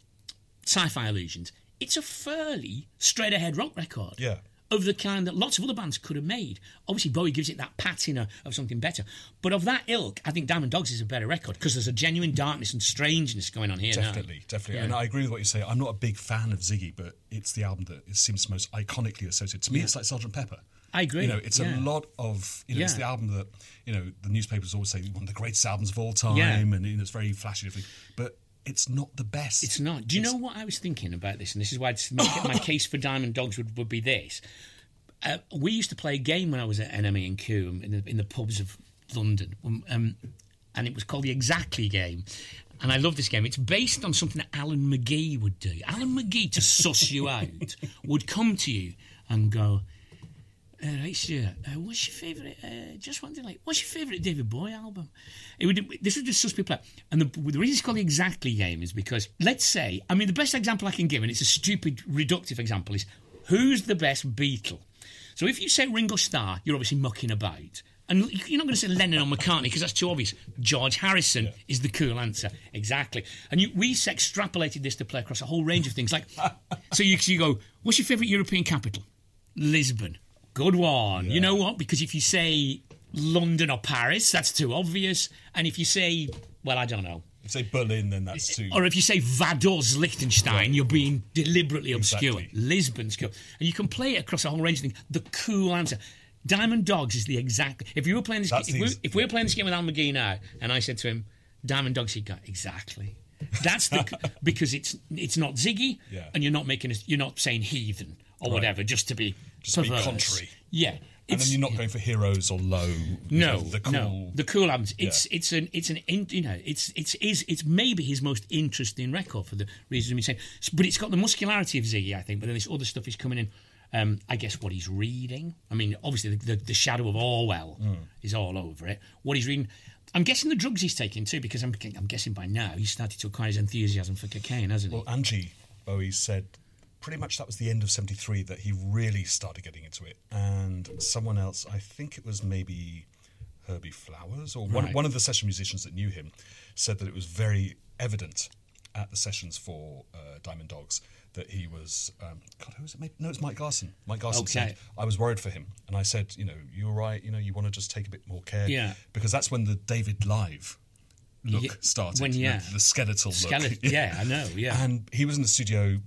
sci-fi illusions, it's a fairly straight-ahead rock record. Yeah. Of the kind that lots of other bands could have made. Obviously, Bowie gives it that patina of something better. But of that ilk, I think Diamond Dogs is a better record, because there's a genuine darkness and strangeness going on here now. Definitely, definitely. Yeah. And I agree with what you say. I'm not a big fan of Ziggy, but it's the album that it seems most iconically associated. To me, Yeah. it's like Sergeant Pepper. I agree. You know, it's yeah. a lot of, you know, it's Yeah. the album that, you know, the newspapers always say one of the greatest albums of all time, Yeah. and you know, it's very flashy, everything. But it's not the best. It's not. Do you know what I was thinking about this? And this is why it's, my, my case for Diamond Dogs would, would be this. Uh, we used to play a game when I was at N M E and Q in the, in the pubs of London, um, and it was called the Exactly game. And I love this game. It's based on something that Alan McGee would do. Alan McGee, to suss you out, would come to you and go, uh, right, sir, uh, what's your favourite, uh, just one thing, like, what's your favourite David Bowie album? It would, this would just suss people out. And the, the reason it's called the Exactly game is because, let's say, I mean, the best example I can give, and it's a stupid, reductive example, is who's the best Beatle? So if you say Ringo Starr, you're obviously mucking about. And you're not going to say Lennon or McCartney because that's too obvious. George Harrison yeah. is the cool answer. Exactly. And you, we extrapolated this to play across a whole range of things. Like, so you, so you go, what's your favourite European capital? Lisbon. Good one. Yeah. You know what? Because if you say London or Paris, that's too obvious. And if you say, well, I don't know. If you say Berlin, then that's too... Or if you say Vaduz, Liechtenstein, right. you're being deliberately obscure. Exactly. Lisbon's cool. And you can play it across a whole range of things. The cool answer. Diamond Dogs is the exact... If you were playing this, if, we, if we were playing this game with Alan McGee now, and I said to him, Diamond Dogs, he'd go, exactly. That's the... because it's it's not Ziggy, yeah. and you're not making... A, you're not saying heathen or right. whatever, just to be Just to be perverse. contrary. Yeah. And then you're not going for Heroes or Low. No, know, the cool, no, the cool albums. It's yeah. it's an it's an you know it's it's is it's maybe his most interesting record for the reasons we're saying. But it's got the muscularity of Ziggy, I think. But then this other stuff is coming in. Um, I guess what he's reading. I mean, obviously the, the, the shadow of Orwell mm. is all over it. What he's reading. I'm guessing the drugs he's taking too, because I'm I'm guessing by now he's started to acquire his enthusiasm for cocaine, hasn't he? Well, Angie Bowie said. Pretty much that was the end of seventy-three that he really started getting into it. And someone else, I think it was maybe Herbie Flowers, or one, right. one of the session musicians that knew him, said that it was very evident at the sessions for uh, Diamond Dogs that he was, um, God, who was it? Maybe, no, it's Mike Garson. Mike Garson okay. said, I was worried for him. And I said, you know, you're right, you know, you want to just take a bit more care. Yeah. Because that's when the David Live look yeah, started. When, yeah. The, the skeletal Skeleton, look. yeah, I know, yeah. And he was in the studio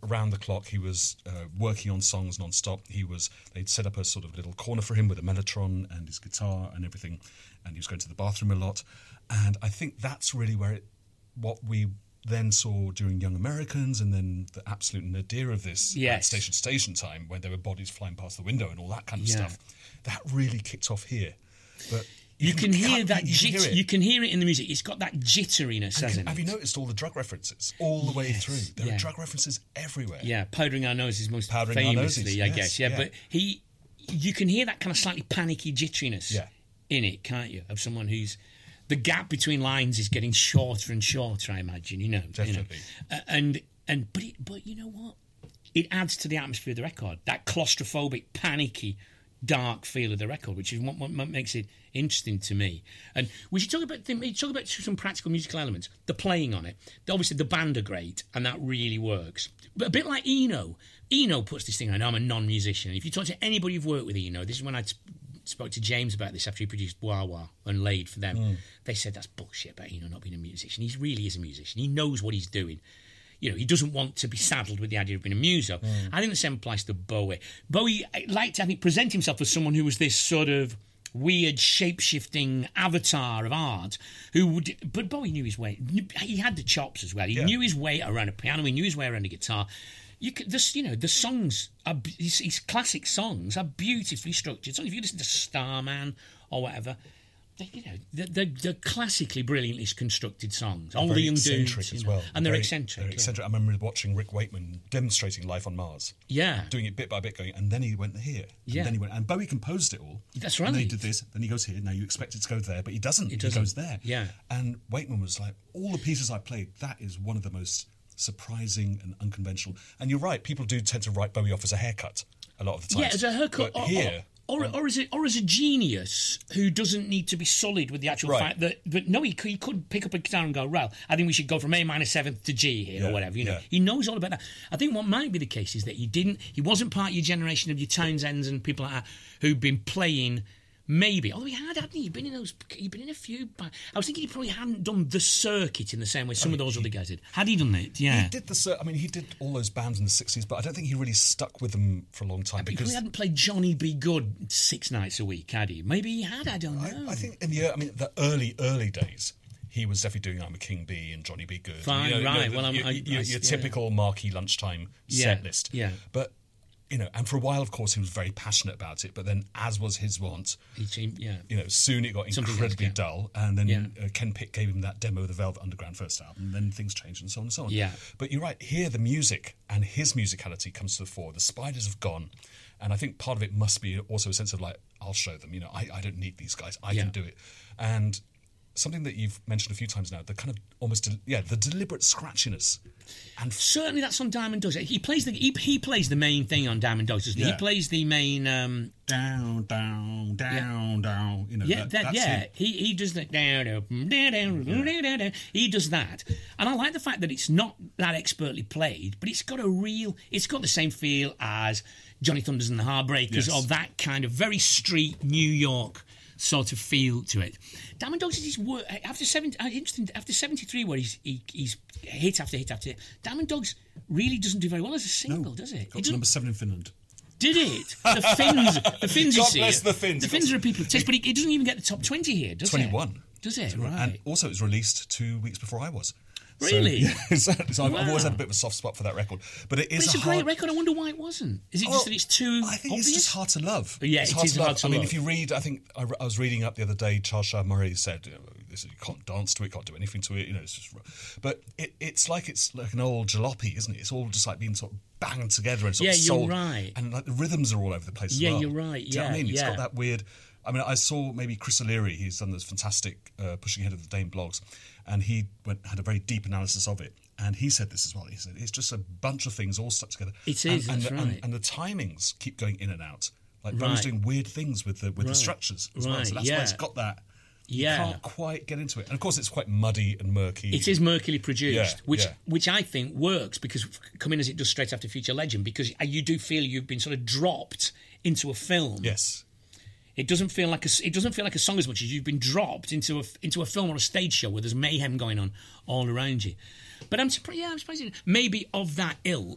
around the clock. He was uh, working on songs non-stop. He was they'd set up a sort of little corner for him with a mellotron and his guitar and everything, and he was going to the bathroom a lot. And I think that's really where it what we then saw during Young Americans, and then the absolute nadir of this yes. at Station Station Time, when there were bodies flying past the window and all that kind of yeah. stuff. That really kicked off here. But you, you can, can hear that you, jit- can hear it. you can hear it in the music. It's got that jitteriness, And hasn't have it? you noticed all the drug references all the way Yes, through? There yeah. are drug references everywhere. Yeah, powdering our noses most Powdering our famously, noses, I yes, guess. Yeah, yeah. but he, you can hear that kind of slightly panicky jitteriness Yeah. in it, can't you? Of someone who's the gap between lines is getting shorter and shorter. I imagine, you know, Definitely. You know. Uh, and and but it, but you know what? It adds to the atmosphere of the record. That claustrophobic, panicky, dark feel of the record, which is what, what makes it interesting to me. And we should talk about we talk about some practical musical elements. The playing on it. Obviously, the band are great, and that really works. But a bit like Eno. Eno puts this thing on. I'm a non-musician. If you talk to anybody who've worked with Eno, this is when I t- spoke to James about this after he produced Wah Wah and laid for them. Mm. They said that's bullshit about Eno not being a musician. He really is a musician. He knows what he's doing. You know, he doesn't want to be saddled with the idea of being a muso. Mm. I think the same applies to Bowie. Bowie liked to, I think, present himself as someone who was this sort of weird, shape-shifting avatar of art who would... But Bowie knew his way. He had the chops as well. He yeah. knew his way around a piano. He knew his way around a guitar. You could, this, you know, the songs, are, his, his classic songs are beautifully structured. So if you listen to Starman or whatever... They, you know, they're, they're, they're classically brilliantly constructed songs. All the young dudes, as you know, well. and they're very, eccentric. They're eccentric. Yeah. I remember watching Rick Wakeman demonstrating Life on Mars. Yeah, doing it bit by bit, going, and then he went here. And yeah, then he went, and Bowie composed it all. That's right. And then he did this, then he goes here. Now you expect it to go there, but he doesn't. He, doesn't. he goes there. Yeah, and Wakeman was like, all the pieces I played, that is one of the most surprising and unconventional. And you're right, people do tend to write Bowie off as a haircut a lot of the time. Yeah, as a haircut. But or, here. Or, or, or, as a, or as a genius who doesn't need to be solid with the actual right. fact that... But no, he could, he could pick up a guitar and go, well, I think we should go from A minor seventh to G here, yeah, or whatever, you know. Yeah. He knows all about that. I think what might be the case is that he didn't... He wasn't part of your generation of your Townsends and people like that who'd been playing... Maybe, although he had, hadn't he? He'd been in those. He'd been in a few. I was thinking he probably hadn't done the circuit in the same way some I mean, of those he, other guys did. Had he done it? Yeah, he did the. I mean, he did all those bands in the sixties, but I don't think he really stuck with them for a long time. I because he hadn't played Johnny B. Good six nights a week, had he? Maybe he had. I don't know. I, I think in the. I mean, the early early days. He was definitely doing I'm a King Bee and Johnny B. Good. Fine, you know, right. You know, well, I'm, your, I, your, I, your yeah. typical marquee lunchtime yeah, set list. Yeah, but. You know, and for a while, of course, he was very passionate about it. But then, as was his wont, he changed, yeah. you know, soon it got incredibly else, yeah. dull. And then yeah. uh, Ken Pick gave him that demo of the Velvet Underground first album. And then things changed, and so on and so on. Yeah. But you're right. Here, the music and his musicality comes to the fore. The Spiders have gone, and I think part of it must be also a sense of like, I'll show them. You know, I, I don't need these guys. I yeah. can do it. And something that you've mentioned a few times now, the kind of almost, de- yeah, the deliberate scratchiness. And f- certainly that's on Diamond Dogs. He plays the he, he plays the main thing on Diamond Dogs, doesn't he? Yeah. He plays the main um, down, down, down, yeah. down. You know, yeah, that, that, that's yeah. it. He he does that down, down, down, down, down, down. He does that, and I like the fact that it's not that expertly played, but it's got a real. It's got the same feel as Johnny Thunders and the Heartbreakers, yes. or that kind of very street New York sort of feel to it. Diamond Dogs is his work after seventy. Interesting. After seventy-three, where he's he, he's hit after hit after hit. Diamond Dogs really doesn't do very well as a single, no, does it? Got it to number seven in Finland. Did it? The Finns. The Finns. God you see, bless the Finns. The Finns are a people of taste, but it, it doesn't even get the top twenty here, does twenty-one. it? Does it? twenty-one. Right. And also, it was released two weeks before I was. Really? So, yeah, so I've, wow. I've always had a bit of a soft spot for that record. But it is but it's a, a great hard... record. I wonder why it wasn't. Is it well, just that it's too I think obvious? it's just hard to love. Yeah, it's it hard is to love. hard to I mean, love. if you read, I think I, I was reading up the other day, Charles Shaw Murray said, you, know, this, you can't dance to it, can't do anything to it, you know, it's just... But it, it's like it's like an old jalopy, isn't it? It's all just like being sort of banged together and sort yeah, of sold. you're right. And like the rhythms are all over the place yeah, as well. you're right. Do you yeah, know what I mean? It's yeah. got that weird... I mean, I saw maybe Chris O'Leary, he's done those fantastic uh, Pushing Ahead of the Dame blogs, and he went, had a very deep analysis of it. And he said this as well. He said it's just a bunch of things all stuck together. It is, and, that's and, the, right. and, and the timings keep going in and out. Like Right. Bowie's doing weird things with the with Right. the structures as well. Right, So that's yeah. why it's got that. You Yeah. can't quite get into it. And of course, it's quite muddy and murky. It is murkily produced, Yeah, which yeah. which I think works because coming as it does straight after Future Legend, because you do feel you've been sort of dropped into a film. Yes. It doesn't feel like a it doesn't feel like a song as much as you've been dropped into a into a film or a stage show where there's mayhem going on all around you. But I'm surprised. Yeah, I'm surprised. Maybe of that ilk.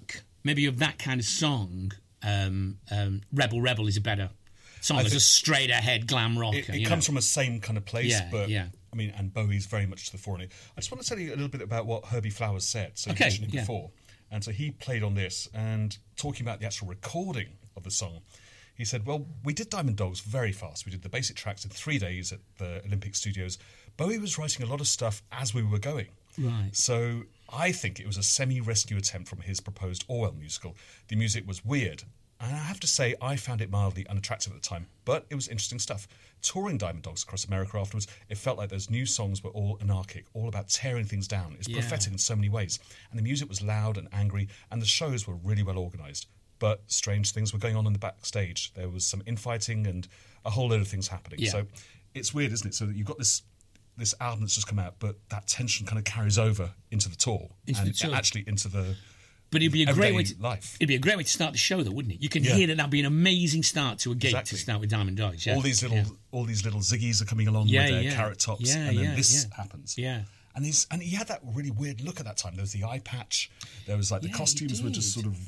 maybe of that kind of song, um, um, Rebel Rebel is a better song. It's a straight ahead glam rocker. It, it you comes know? from the same kind of place, Yeah, but yeah. I mean, and Bowie's very much to the fore. I just want to tell you a little bit about what Herbie Flowers said. So Okay, you mentioned him yeah. before, and so he played on this and talking about the actual recording of the song. He said, well, we did Diamond Dogs very fast. We did the basic tracks in three days at the Olympic Studios. Bowie was writing a lot of stuff as we were going. Right. So I think it was a semi-rescue attempt from his proposed Orwell musical. The music was weird, and I have to say I found it mildly unattractive at the time, but it was interesting stuff. Touring Diamond Dogs across America afterwards, it felt like those new songs were all anarchic, all about tearing things down. It's Yeah. prophetic in so many ways. And the music was loud and angry, and the shows were really well organised. But strange things were going on in the backstage. There was some infighting and a whole load of things happening. Yeah. So it's weird, isn't it? So you've got this this album that's just come out, but that tension kind of carries over into the tour Into and the tour. actually into the But it'd be a great way everyday to, life. It'd be a great way to start the show, though, wouldn't it? You can Yeah. hear that that'd be an amazing start to a gig Exactly. to start with Diamond Dogs. Yeah. All these little yeah. all these little ziggies are coming along Yeah, with their yeah. carrot tops, Yeah, and then yeah, this yeah. happens. Yeah. And he's and he had that really weird look at that time. There was the eye patch. There was like the Yeah, he costumes were just did. sort of.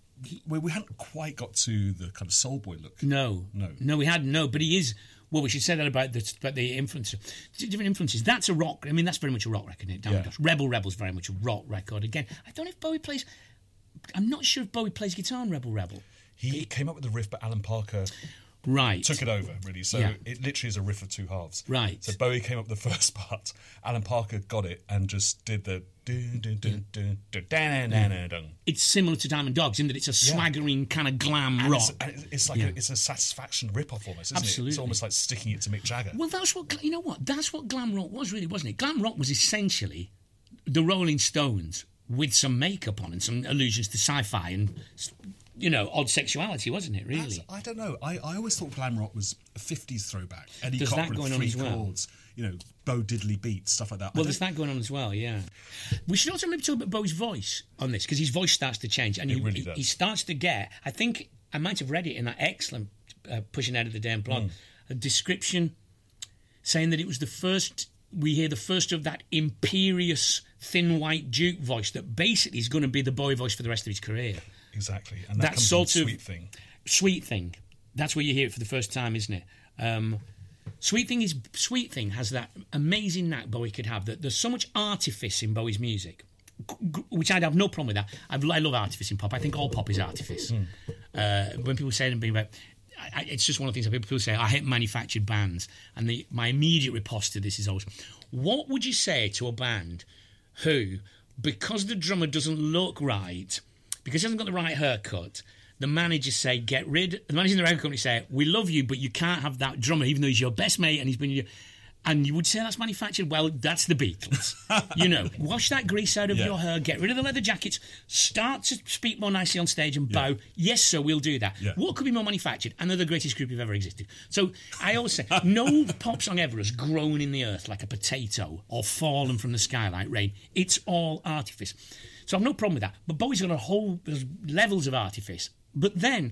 We, we hadn't quite got to the kind of soul boy look. No, No. no, we hadn't. No, but he is. Well, we should say that about the about the influences, different influences. That's a rock. I mean, that's very much a rock record. Isn't it? Diamond Yeah. Dogs. Rebel Rebel's very much a rock record. Again, I don't know if Bowie plays. I'm not sure if Bowie plays guitar on Rebel Rebel. He came up with the riff, but Alan Parker Right. took it over, really. So Yeah. it literally is a riff of two halves. Right. So Bowie came up with the first part. Alan Parker got it and just did the. dun, dun, dun, dun, dun, dun, dun, dun, dun. It's similar to Diamond Dogs in that it's a Yeah. swaggering kind of glam And rock. it's, and it's like Yeah. a, it's a Satisfaction rip-off almost, isn't it? It's Absolutely. almost like sticking it to Mick Jagger. Well, that's what gl- you know. What that's what glam rock was, really, wasn't it? Glam rock was essentially the Rolling Stones with some makeup on and some allusions to sci-fi and, you know, odd sexuality, wasn't it? Really. That's- I don't know. I, I always thought glam rock was a fifties throwback. Eddie There's that Cochran, going on three as well. chords, you know, Bo Diddley beats, stuff like that. I Well, don't- there's that going on as well, yeah. We should also maybe talk about Bowie's voice on this, because his voice starts to change. And It he, really he, does. he starts to get, I think, I might have read it in that excellent uh, Pushing Out of the Damn blog, Mm. a description saying that it was the first, we hear the first of that imperious, thin white Duke voice that basically is going to be the Bowie voice for the rest of his career. Exactly. And that, That comes sort from of- Sweet Thing. Sweet Thing. That's where you hear it for the first time, isn't it? Um, Sweet Thing is Sweet Thing has that amazing knack Bowie could have. That there's so much artifice in Bowie's music, g- g- which I'd have no problem with that. I've, I love artifice in pop. I think all pop is artifice. Mm. Uh, when people say anything about, I, I, it's just one of the things that people say. I hate manufactured bands, and the, my immediate riposte to this is always, what would you say to a band who, because the drummer doesn't look right, because he hasn't got the right haircut, the managers say, get rid... The managers in the record company say, we love you, but you can't have that drummer, even though he's your best mate and he's been... Your... And you would say that's manufactured? Well, that's the Beatles. You know, wash that grease out of Yeah. your hair, get rid of the leather jackets, start to speak more nicely on stage and bow. Yes, sir, we'll do that. Yeah. What could be more manufactured? And they're the greatest group who've ever existed. So I always say, no pop song ever has grown in the earth like a potato or fallen from the sky like rain. It's all artifice. So I've no problem with that. But Bowie's got a whole... There's levels of artifice. But then,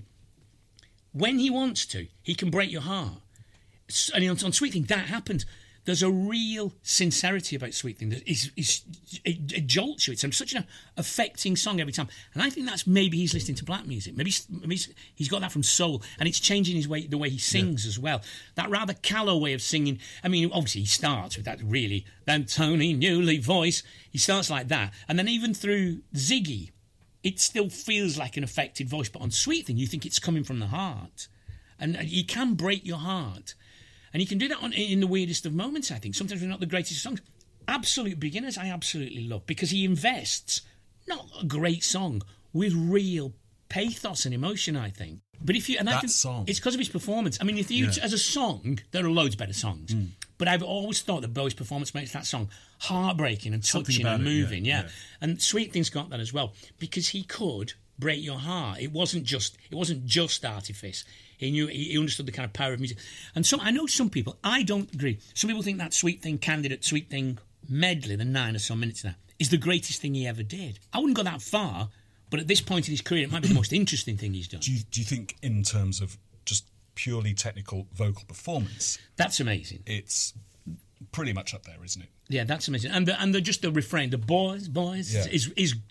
when he wants to, he can break your heart. S- And on, on Sweet Thing, that happens. There's a real sincerity about Sweet Thing. That is, is, it, it jolts you. It's such an affecting song every time. And I think that's maybe he's listening to black music. Maybe, maybe he's, he's got that from soul. And it's changing his way, the way he sings as well. That rather callow way of singing. I mean, obviously he starts with that really, that Tony Newley voice. He starts like that. And then even through Ziggy, it still feels like an affected voice. But on Sweet Thing, you think it's coming from the heart. And he can break your heart. And he can do that on, in the weirdest of moments, I think. Sometimes they're not the greatest songs. Absolute Beginners, I absolutely love, because he invests, not a great song, with real pathos and emotion, I think. But if you... And I That think song. it's because of his performance. I mean, if you... Yeah. As a song, there are loads better songs. Mm. But I've always thought that Bowie's performance makes that song heartbreaking and Something touching and about it, yeah, moving, yeah. yeah. And Sweet Thing's got that as well, because he could break your heart. It wasn't just it wasn't just artifice. He knew he understood the kind of power of music. And some I know some people, I don't agree. Some people think that Sweet Thing candidate Sweet Thing medley, the nine or so minutes now, is the greatest thing he ever did. I wouldn't go that far, but at this point in his career, it might be the most interesting thing he's done. Do you, do you think, in terms of just purely technical vocal performance, That's amazing. it's pretty much up there, isn't it? Yeah, that's amazing. And the, and the, just the refrain, the boys, boys, Yeah. is is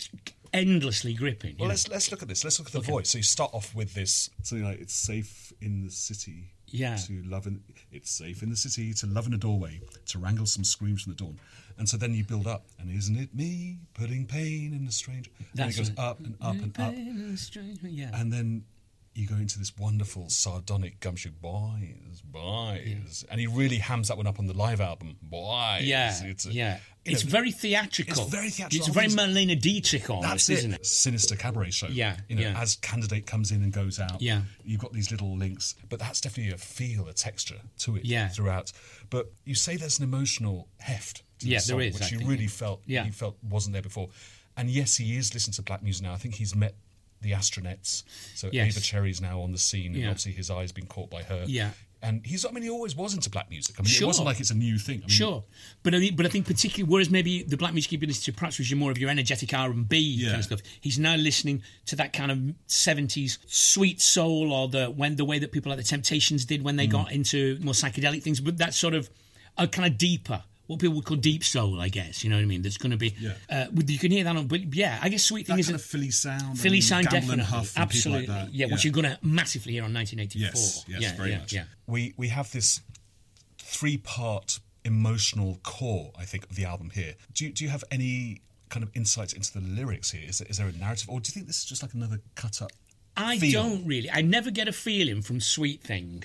endlessly gripping. Well, you let's let's look at this. Let's look at the Okay. voice. So you start off with this. Something like it's safe in the city Yeah. to love and it's safe in the city to love in a doorway to wrangle some screams from the dawn. And so then you build up, and isn't it me putting pain in the stranger? And then it That's goes right. up and up and up, Yeah. and then you go into this wonderful sardonic gumshoe boys, boys, and he really hams that one up on the live album, boys. Yeah, it's a- yeah. you It's know, very theatrical. It's very theatrical. It's very Marlene Dietrich almost, That's isn't it. it? Sinister cabaret show. Yeah, You know, yeah. as candidate comes in and goes out. Yeah. You've got these little links, but that's definitely a feel, a texture to it Yeah. throughout. But you say there's an emotional heft to Yeah, the there song, is, which I you think, really yeah. felt Yeah. you felt wasn't there before. And yes, he is listening to black music now. I think he's met the Astronets. So Yes. Ava Cherry's now on the scene, and Yeah. obviously his eye's been caught by her. Yeah. And he's, I mean, he always was into black music. I mean, Sure. it wasn't like it's a new thing. I mean, Sure, but I think, but I think particularly, whereas maybe the black music you've been listening to perhaps was your more of your energetic R and B Yeah. kind of stuff. He's now listening to that kind of seventies sweet soul, or the when the way that people like the Temptations did when they Mm. got into more psychedelic things. But that sort of a kind of deeper, what people would call deep soul, I guess. You know what I mean? That's going to be. Yeah. Uh, with- you can hear that on, but yeah, I guess Sweet Thing That is kind of Philly sound. Philly and sound, Gamble definitely, and Huff and absolutely, people like that. yeah, which you're going to massively hear on nineteen eighty-four. Yes, yes, yeah, very yeah, much. Yeah. we we have this three part emotional core, I think, of the album here. Do you, do you have any kind of insights into the lyrics here? Is there, is there a narrative, or do you think this is just like another cut up? I feel? don't really. I never get a feeling from Sweet Thing,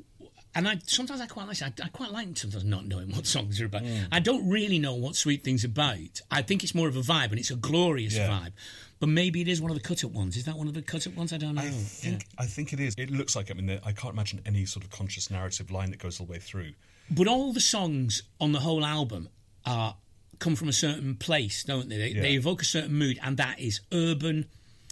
and I sometimes I quite like. I, I quite like sometimes not knowing what songs are about. Mm. I don't really know what Sweet Thing's about. I think it's more of a vibe, and it's a glorious Yeah. vibe. But maybe it is one of the cut-up ones. Is that one of the cut-up ones? I don't know. I think I think it is. It looks like. I mean, there- I can't imagine any sort of conscious narrative line that goes all the way through. But all the songs on the whole album are come from a certain place, don't they? They, Yeah. they evoke a certain mood, and that is urban.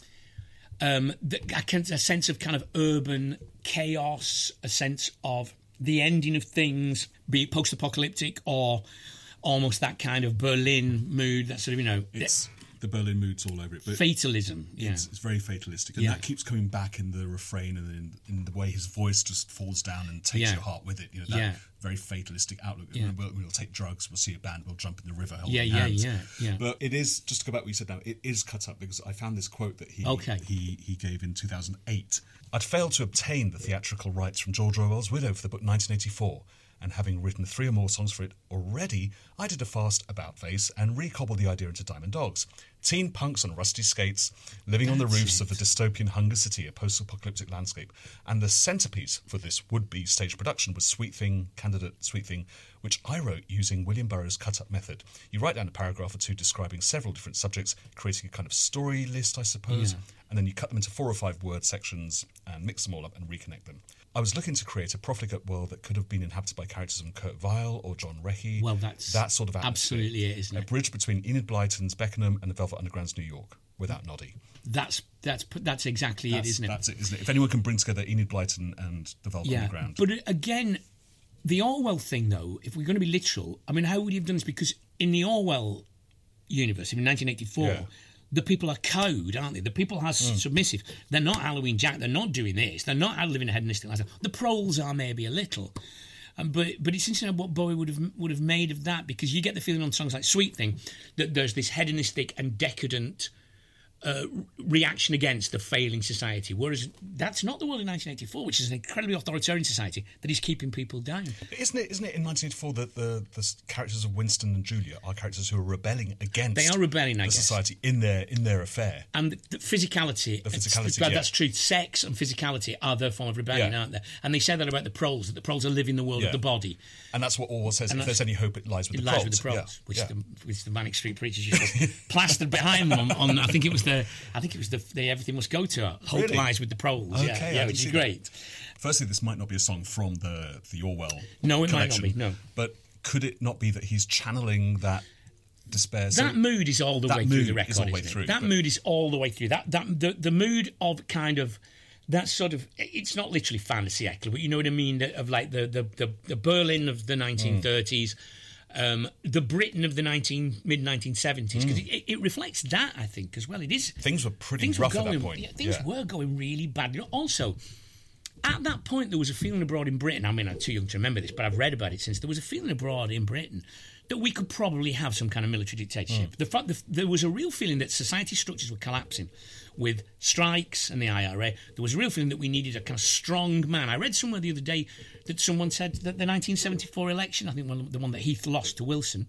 Um, the, I can, a sense of kind of urban chaos, a sense of the ending of things, be it post-apocalyptic or almost that kind of Berlin mood. That sort of, you know, It's the Berlin mood's all over it. But fatalism. Yeah. It's, it's very fatalistic, and Yeah. that keeps coming back in the refrain and in, in the way his voice just falls down and takes Yeah. your heart with it. You know, that Yeah. very fatalistic outlook. Yeah. We'll, we'll take drugs, we'll see a band, we'll jump in the river. Yeah, holding yeah, hands. yeah, yeah. But it is, just to go back to what you said now, it is cut up because I found this quote that he Okay. he, he gave in two thousand eight. I'd failed to obtain the theatrical rights from George Orwell's Widow for the book nineteen eighty-four, and having written three or more songs for it already, I did a fast about-face and recobbled the idea into Diamond Dogs. Teen punks on rusty skates, living on the That's roofs it. of a dystopian hunger city, a post-apocalyptic landscape. And the centrepiece for this would-be stage production was Sweet Thing, Candidate Sweet Thing, which I wrote using William Burroughs' cut-up method. You write down a paragraph or two describing several different subjects, creating a kind of story list, I suppose, Yeah. and then you cut them into four or five word sections and mix them all up and reconnect them. I was looking to create a profligate world that could have been inhabited by characters from Kurt Weill or John Rechy. Well, that's that sort of atmosphere. absolutely it, isn't A it? bridge between Enid Blyton's Beckenham and the Velvet Underground's New York, without Noddy. That's that's that's exactly That's, it, isn't it? that's it, isn't it? If anyone can bring together Enid Blyton and the Velvet Yeah, Underground. but again, the Orwell thing, though, if we're going to be literal, I mean, how would you have done this? Because in the Orwell universe, in nineteen eighty-four, Yeah. the people are cowed, aren't they? The people are Mm. submissive. They're not Halloween Jack. They're not doing this. They're not living a hedonistic lifestyle. The proles are maybe a little. Um, but but it's interesting what Bowie would have would have made of that, because you get the feeling on songs like Sweet Thing that there's this hedonistic and decadent uh, reaction against a failing society, whereas that's not the world in nineteen eighty-four, which is an incredibly authoritarian society that is keeping people down. Isn't it? Isn't it in nineteen eighty-four that the, the characters of Winston and Julia are characters who are rebelling against? They are rebelling, I the guess. society in their in their affair. And the, the physicality, The physicality, it's- but yeah. that's true. Sex and physicality are their form of rebellion, Yeah. aren't they? And they say that about the proles, that the proles are living the world Yeah. of the body. And that's what Orwell says. And If that's- there's any hope, it lies with It the lies proles. with the proles, Yeah. which, yeah. The, which the Manic Street Preachers used to plastered behind them on, on. I think it was the. I think it was the. the Everything Must Go to. Hope Really? lies with the proles. Okay, I yeah, yeah, didn't which see is that. great. Firstly, this might not be a song from the the Orwell No, it might not collection, be, no. But could it not be that he's channeling that despair? So That mood is all the that way through mood the is record. all the way isn't it? through, That but- mood is all the way through. That that the the mood of kind of that sort of. It's not literally fantasy, actually, but you know what I mean. That- Of like the the the, the Berlin of the nineteen thirties. Um, the Britain of the nineteen mid nineteen seventies, because it, it reflects that, I think, as well. It is Things were pretty things rough were at going, that point. Yeah, things Yeah. were going really bad. You know, also, at that point, there was a feeling abroad in Britain. I mean, I'm too young to remember this, but I've read about it since. There was a feeling abroad in Britain that we could probably have some kind of military dictatorship. Mm. The fact that there was a real feeling that society structures were collapsing with strikes and the I R A. There was a real feeling that we needed a kind of strong man. I read somewhere the other day that someone said that the nineteen seventy-four election, I think one, the one that Heath lost to Wilson,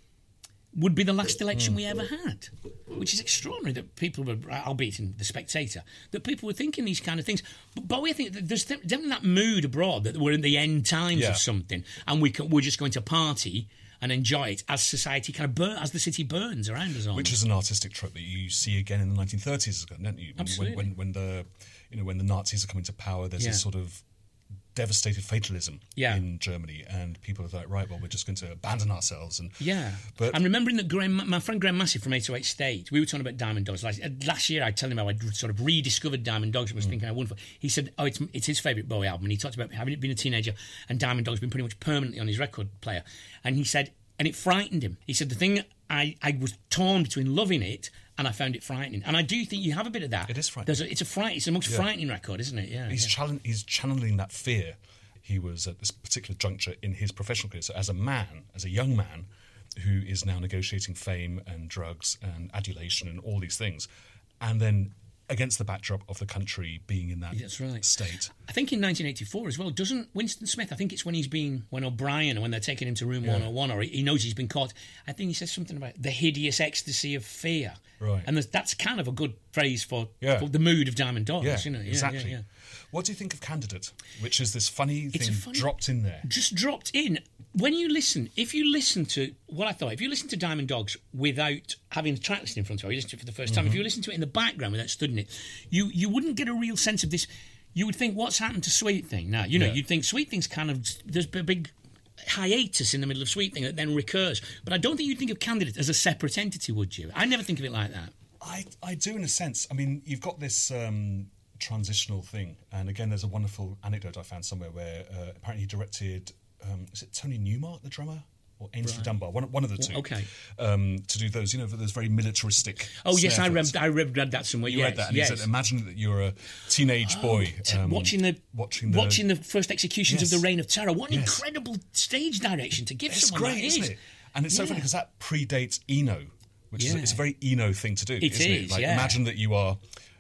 would be the last election mm. we ever had, which is extraordinary that people were, albeit in The Spectator, that people were thinking these kind of things. But, but we think that there's definitely that mood abroad that we're in the end times yeah. of something, and we can, we're just going to party and enjoy it as society kind of burn, as the city burns around us. Which is an artistic trope that you see again in the nineteen thirties, don't you? Absolutely. When, when, when the you know when the Nazis are coming to power, there's yeah. a sort of devastated fatalism yeah. in Germany, and people are like, right, well, we're just going to abandon ourselves. And yeah, but I'm remembering that Graham, my friend Graham Massey from eight oh eight State, we were talking about Diamond Dogs last, last year. I told him how I'd sort of rediscovered Diamond Dogs and was mm. thinking how wonderful. He said, oh, it's, it's his favourite Bowie album, and he talked about having been a teenager and Diamond Dogs been pretty much permanently on his record player, and he said, and it frightened him. He said the thing I, I was torn between loving it and I found it frightening. And I do think you have a bit of that. It is frightening. There's a, it's a fright. It's the most yeah. frightening record, isn't it? Yeah. He's yeah. challenge, he's channeling that fear. He was at this particular juncture in his professional career. So as a man, as a young man, who is now negotiating fame and drugs and adulation and all these things, and then against the backdrop of the country being in that That's right. state. I think in nineteen eighty-four as well, doesn't Winston Smith, I think it's when he's been, when O'Brien, or when they're taking him to room yeah. one oh one, or he knows he's been caught, I think he says something about the hideous ecstasy of fear. Right. And that's kind of a good phrase for, yeah. for the mood of Diamond Dogs. Yeah, you know? yeah exactly. Yeah, yeah. What do you think of Candidate, which is this funny It's thing a funny, dropped in there? Just dropped in. When you listen, if you listen to what I thought, if you listen to Diamond Dogs without having the track list in front of you, or you listen to it for the first time, Mm-hmm. if you listen to it in the background without studying it, you, you wouldn't get a real sense of this. You would think, what's happened to Sweet Thing now? You know, Yeah. you'd think Sweet Thing's kind of, there's a big hiatus in the middle of Sweet Thing that then recurs. But I don't think you'd think of Candidate as a separate entity, would you? I never think of it like that. I, I do in a sense. I mean, you've got this um, transitional thing. And again, there's a wonderful anecdote I found somewhere where uh, apparently he directed, um, is it Tony Newmark, the drummer? Or Ainsley Right. Dunbar, one, one of the two. Okay. Um, to do those, you know, those very militaristic. Oh, yes, I snare read, fills. I read, read that somewhere. You yes, read that, and yes. he said, imagine that you're a teenage boy T- um, watching the watching the watching the first executions Yes. of the Reign of Terror. What an Yes. incredible stage direction to give It's someone great, that isn't is. it? And it's so Yeah. funny because that predates Eno, which is Yeah. a, it's a very Eno thing to do, It isn't is, it? Like, yeah. imagine that you are.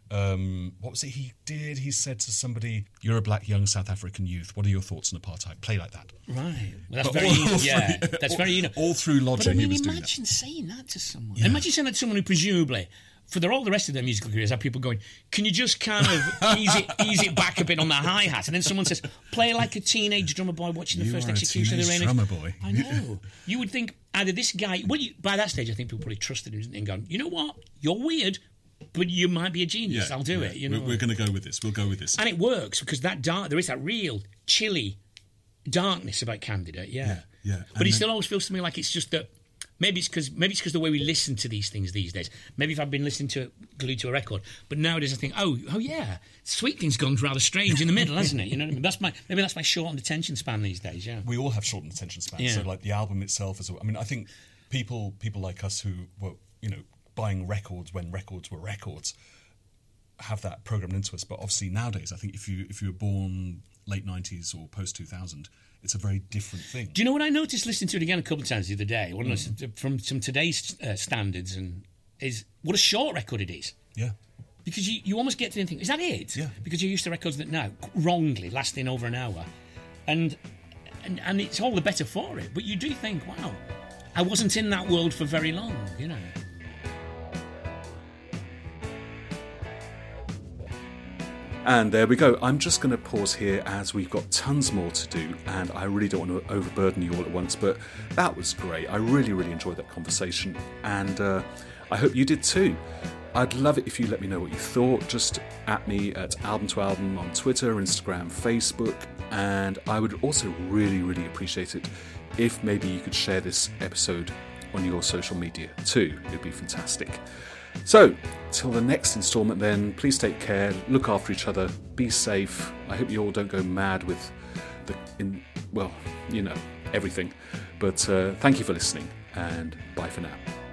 Um, what was it he did? He said to somebody, "You're a black young South African youth. What are your thoughts on apartheid? Play like that." Right. Well, that's But very all yeah. through- That's all- very you know. all through But Lodger, I mean, he was doing imagine saying that to someone. Yeah. Imagine saying that to someone who presumably, for their, all the rest of their musical careers, have people going, "Can you just kind of ease it, ease it back a bit on the hi hat?" And then someone says, "Play like a teenage drummer boy watching the You first are a execution of the teenage Reign of." drummer boy. I know. You would think either this guy. Well, you, by that stage, I think people probably trusted him and gone, "You know what? You're weird, but you might be a genius. I'll do yeah. it." You know. We're, we're going to go with this. We'll go with this. And it works because that dark, there is that real chilly darkness about Candidate, yeah. Yeah, yeah. But And it then- still always feels to me like it's just that. Maybe it's because maybe it's because the way we listen to these things these days. Maybe if I've been listening to glued to a record, but nowadays I think, oh, oh yeah, Sweet Thing's gone rather strange in the middle, hasn't it? You know what I mean? That's my maybe that's my shortened attention span these days. Yeah. We all have shortened attention spans. Yeah. So, like the album itself, as well. I mean, I think people people like us who were, you know, buying records when records were records, have that programmed into us. But obviously nowadays, I think if you if you were born late nineties or post two thousand, it's a very different thing. Do you know what I noticed listening to it again a couple of times the other day? One Mm. of from some today's uh, standards, and is what a short record it is. Yeah. Because you, you almost get to think, is that it? Yeah. Because you're used to records that now, wrongly, lasting over an hour. And, and and it's all the better for it. But you do think, wow, I wasn't in that world for very long, you know. And there we go. I'm just going to pause here as we've got tons more to do, and I really don't want to overburden you all at once, but that was great. I really, really enjoyed that conversation, and uh, I hope you did too. I'd love it if you let me know what you thought. Just at me at Album to Album on Twitter, Instagram, Facebook, and I would also really, really appreciate it if maybe you could share this episode on your social media too. It'd be fantastic. So, till the next instalment then, please take care, look after each other, be safe. I hope you all don't go mad with the, in, well, you know, everything. But uh, thank you for listening, and bye for now.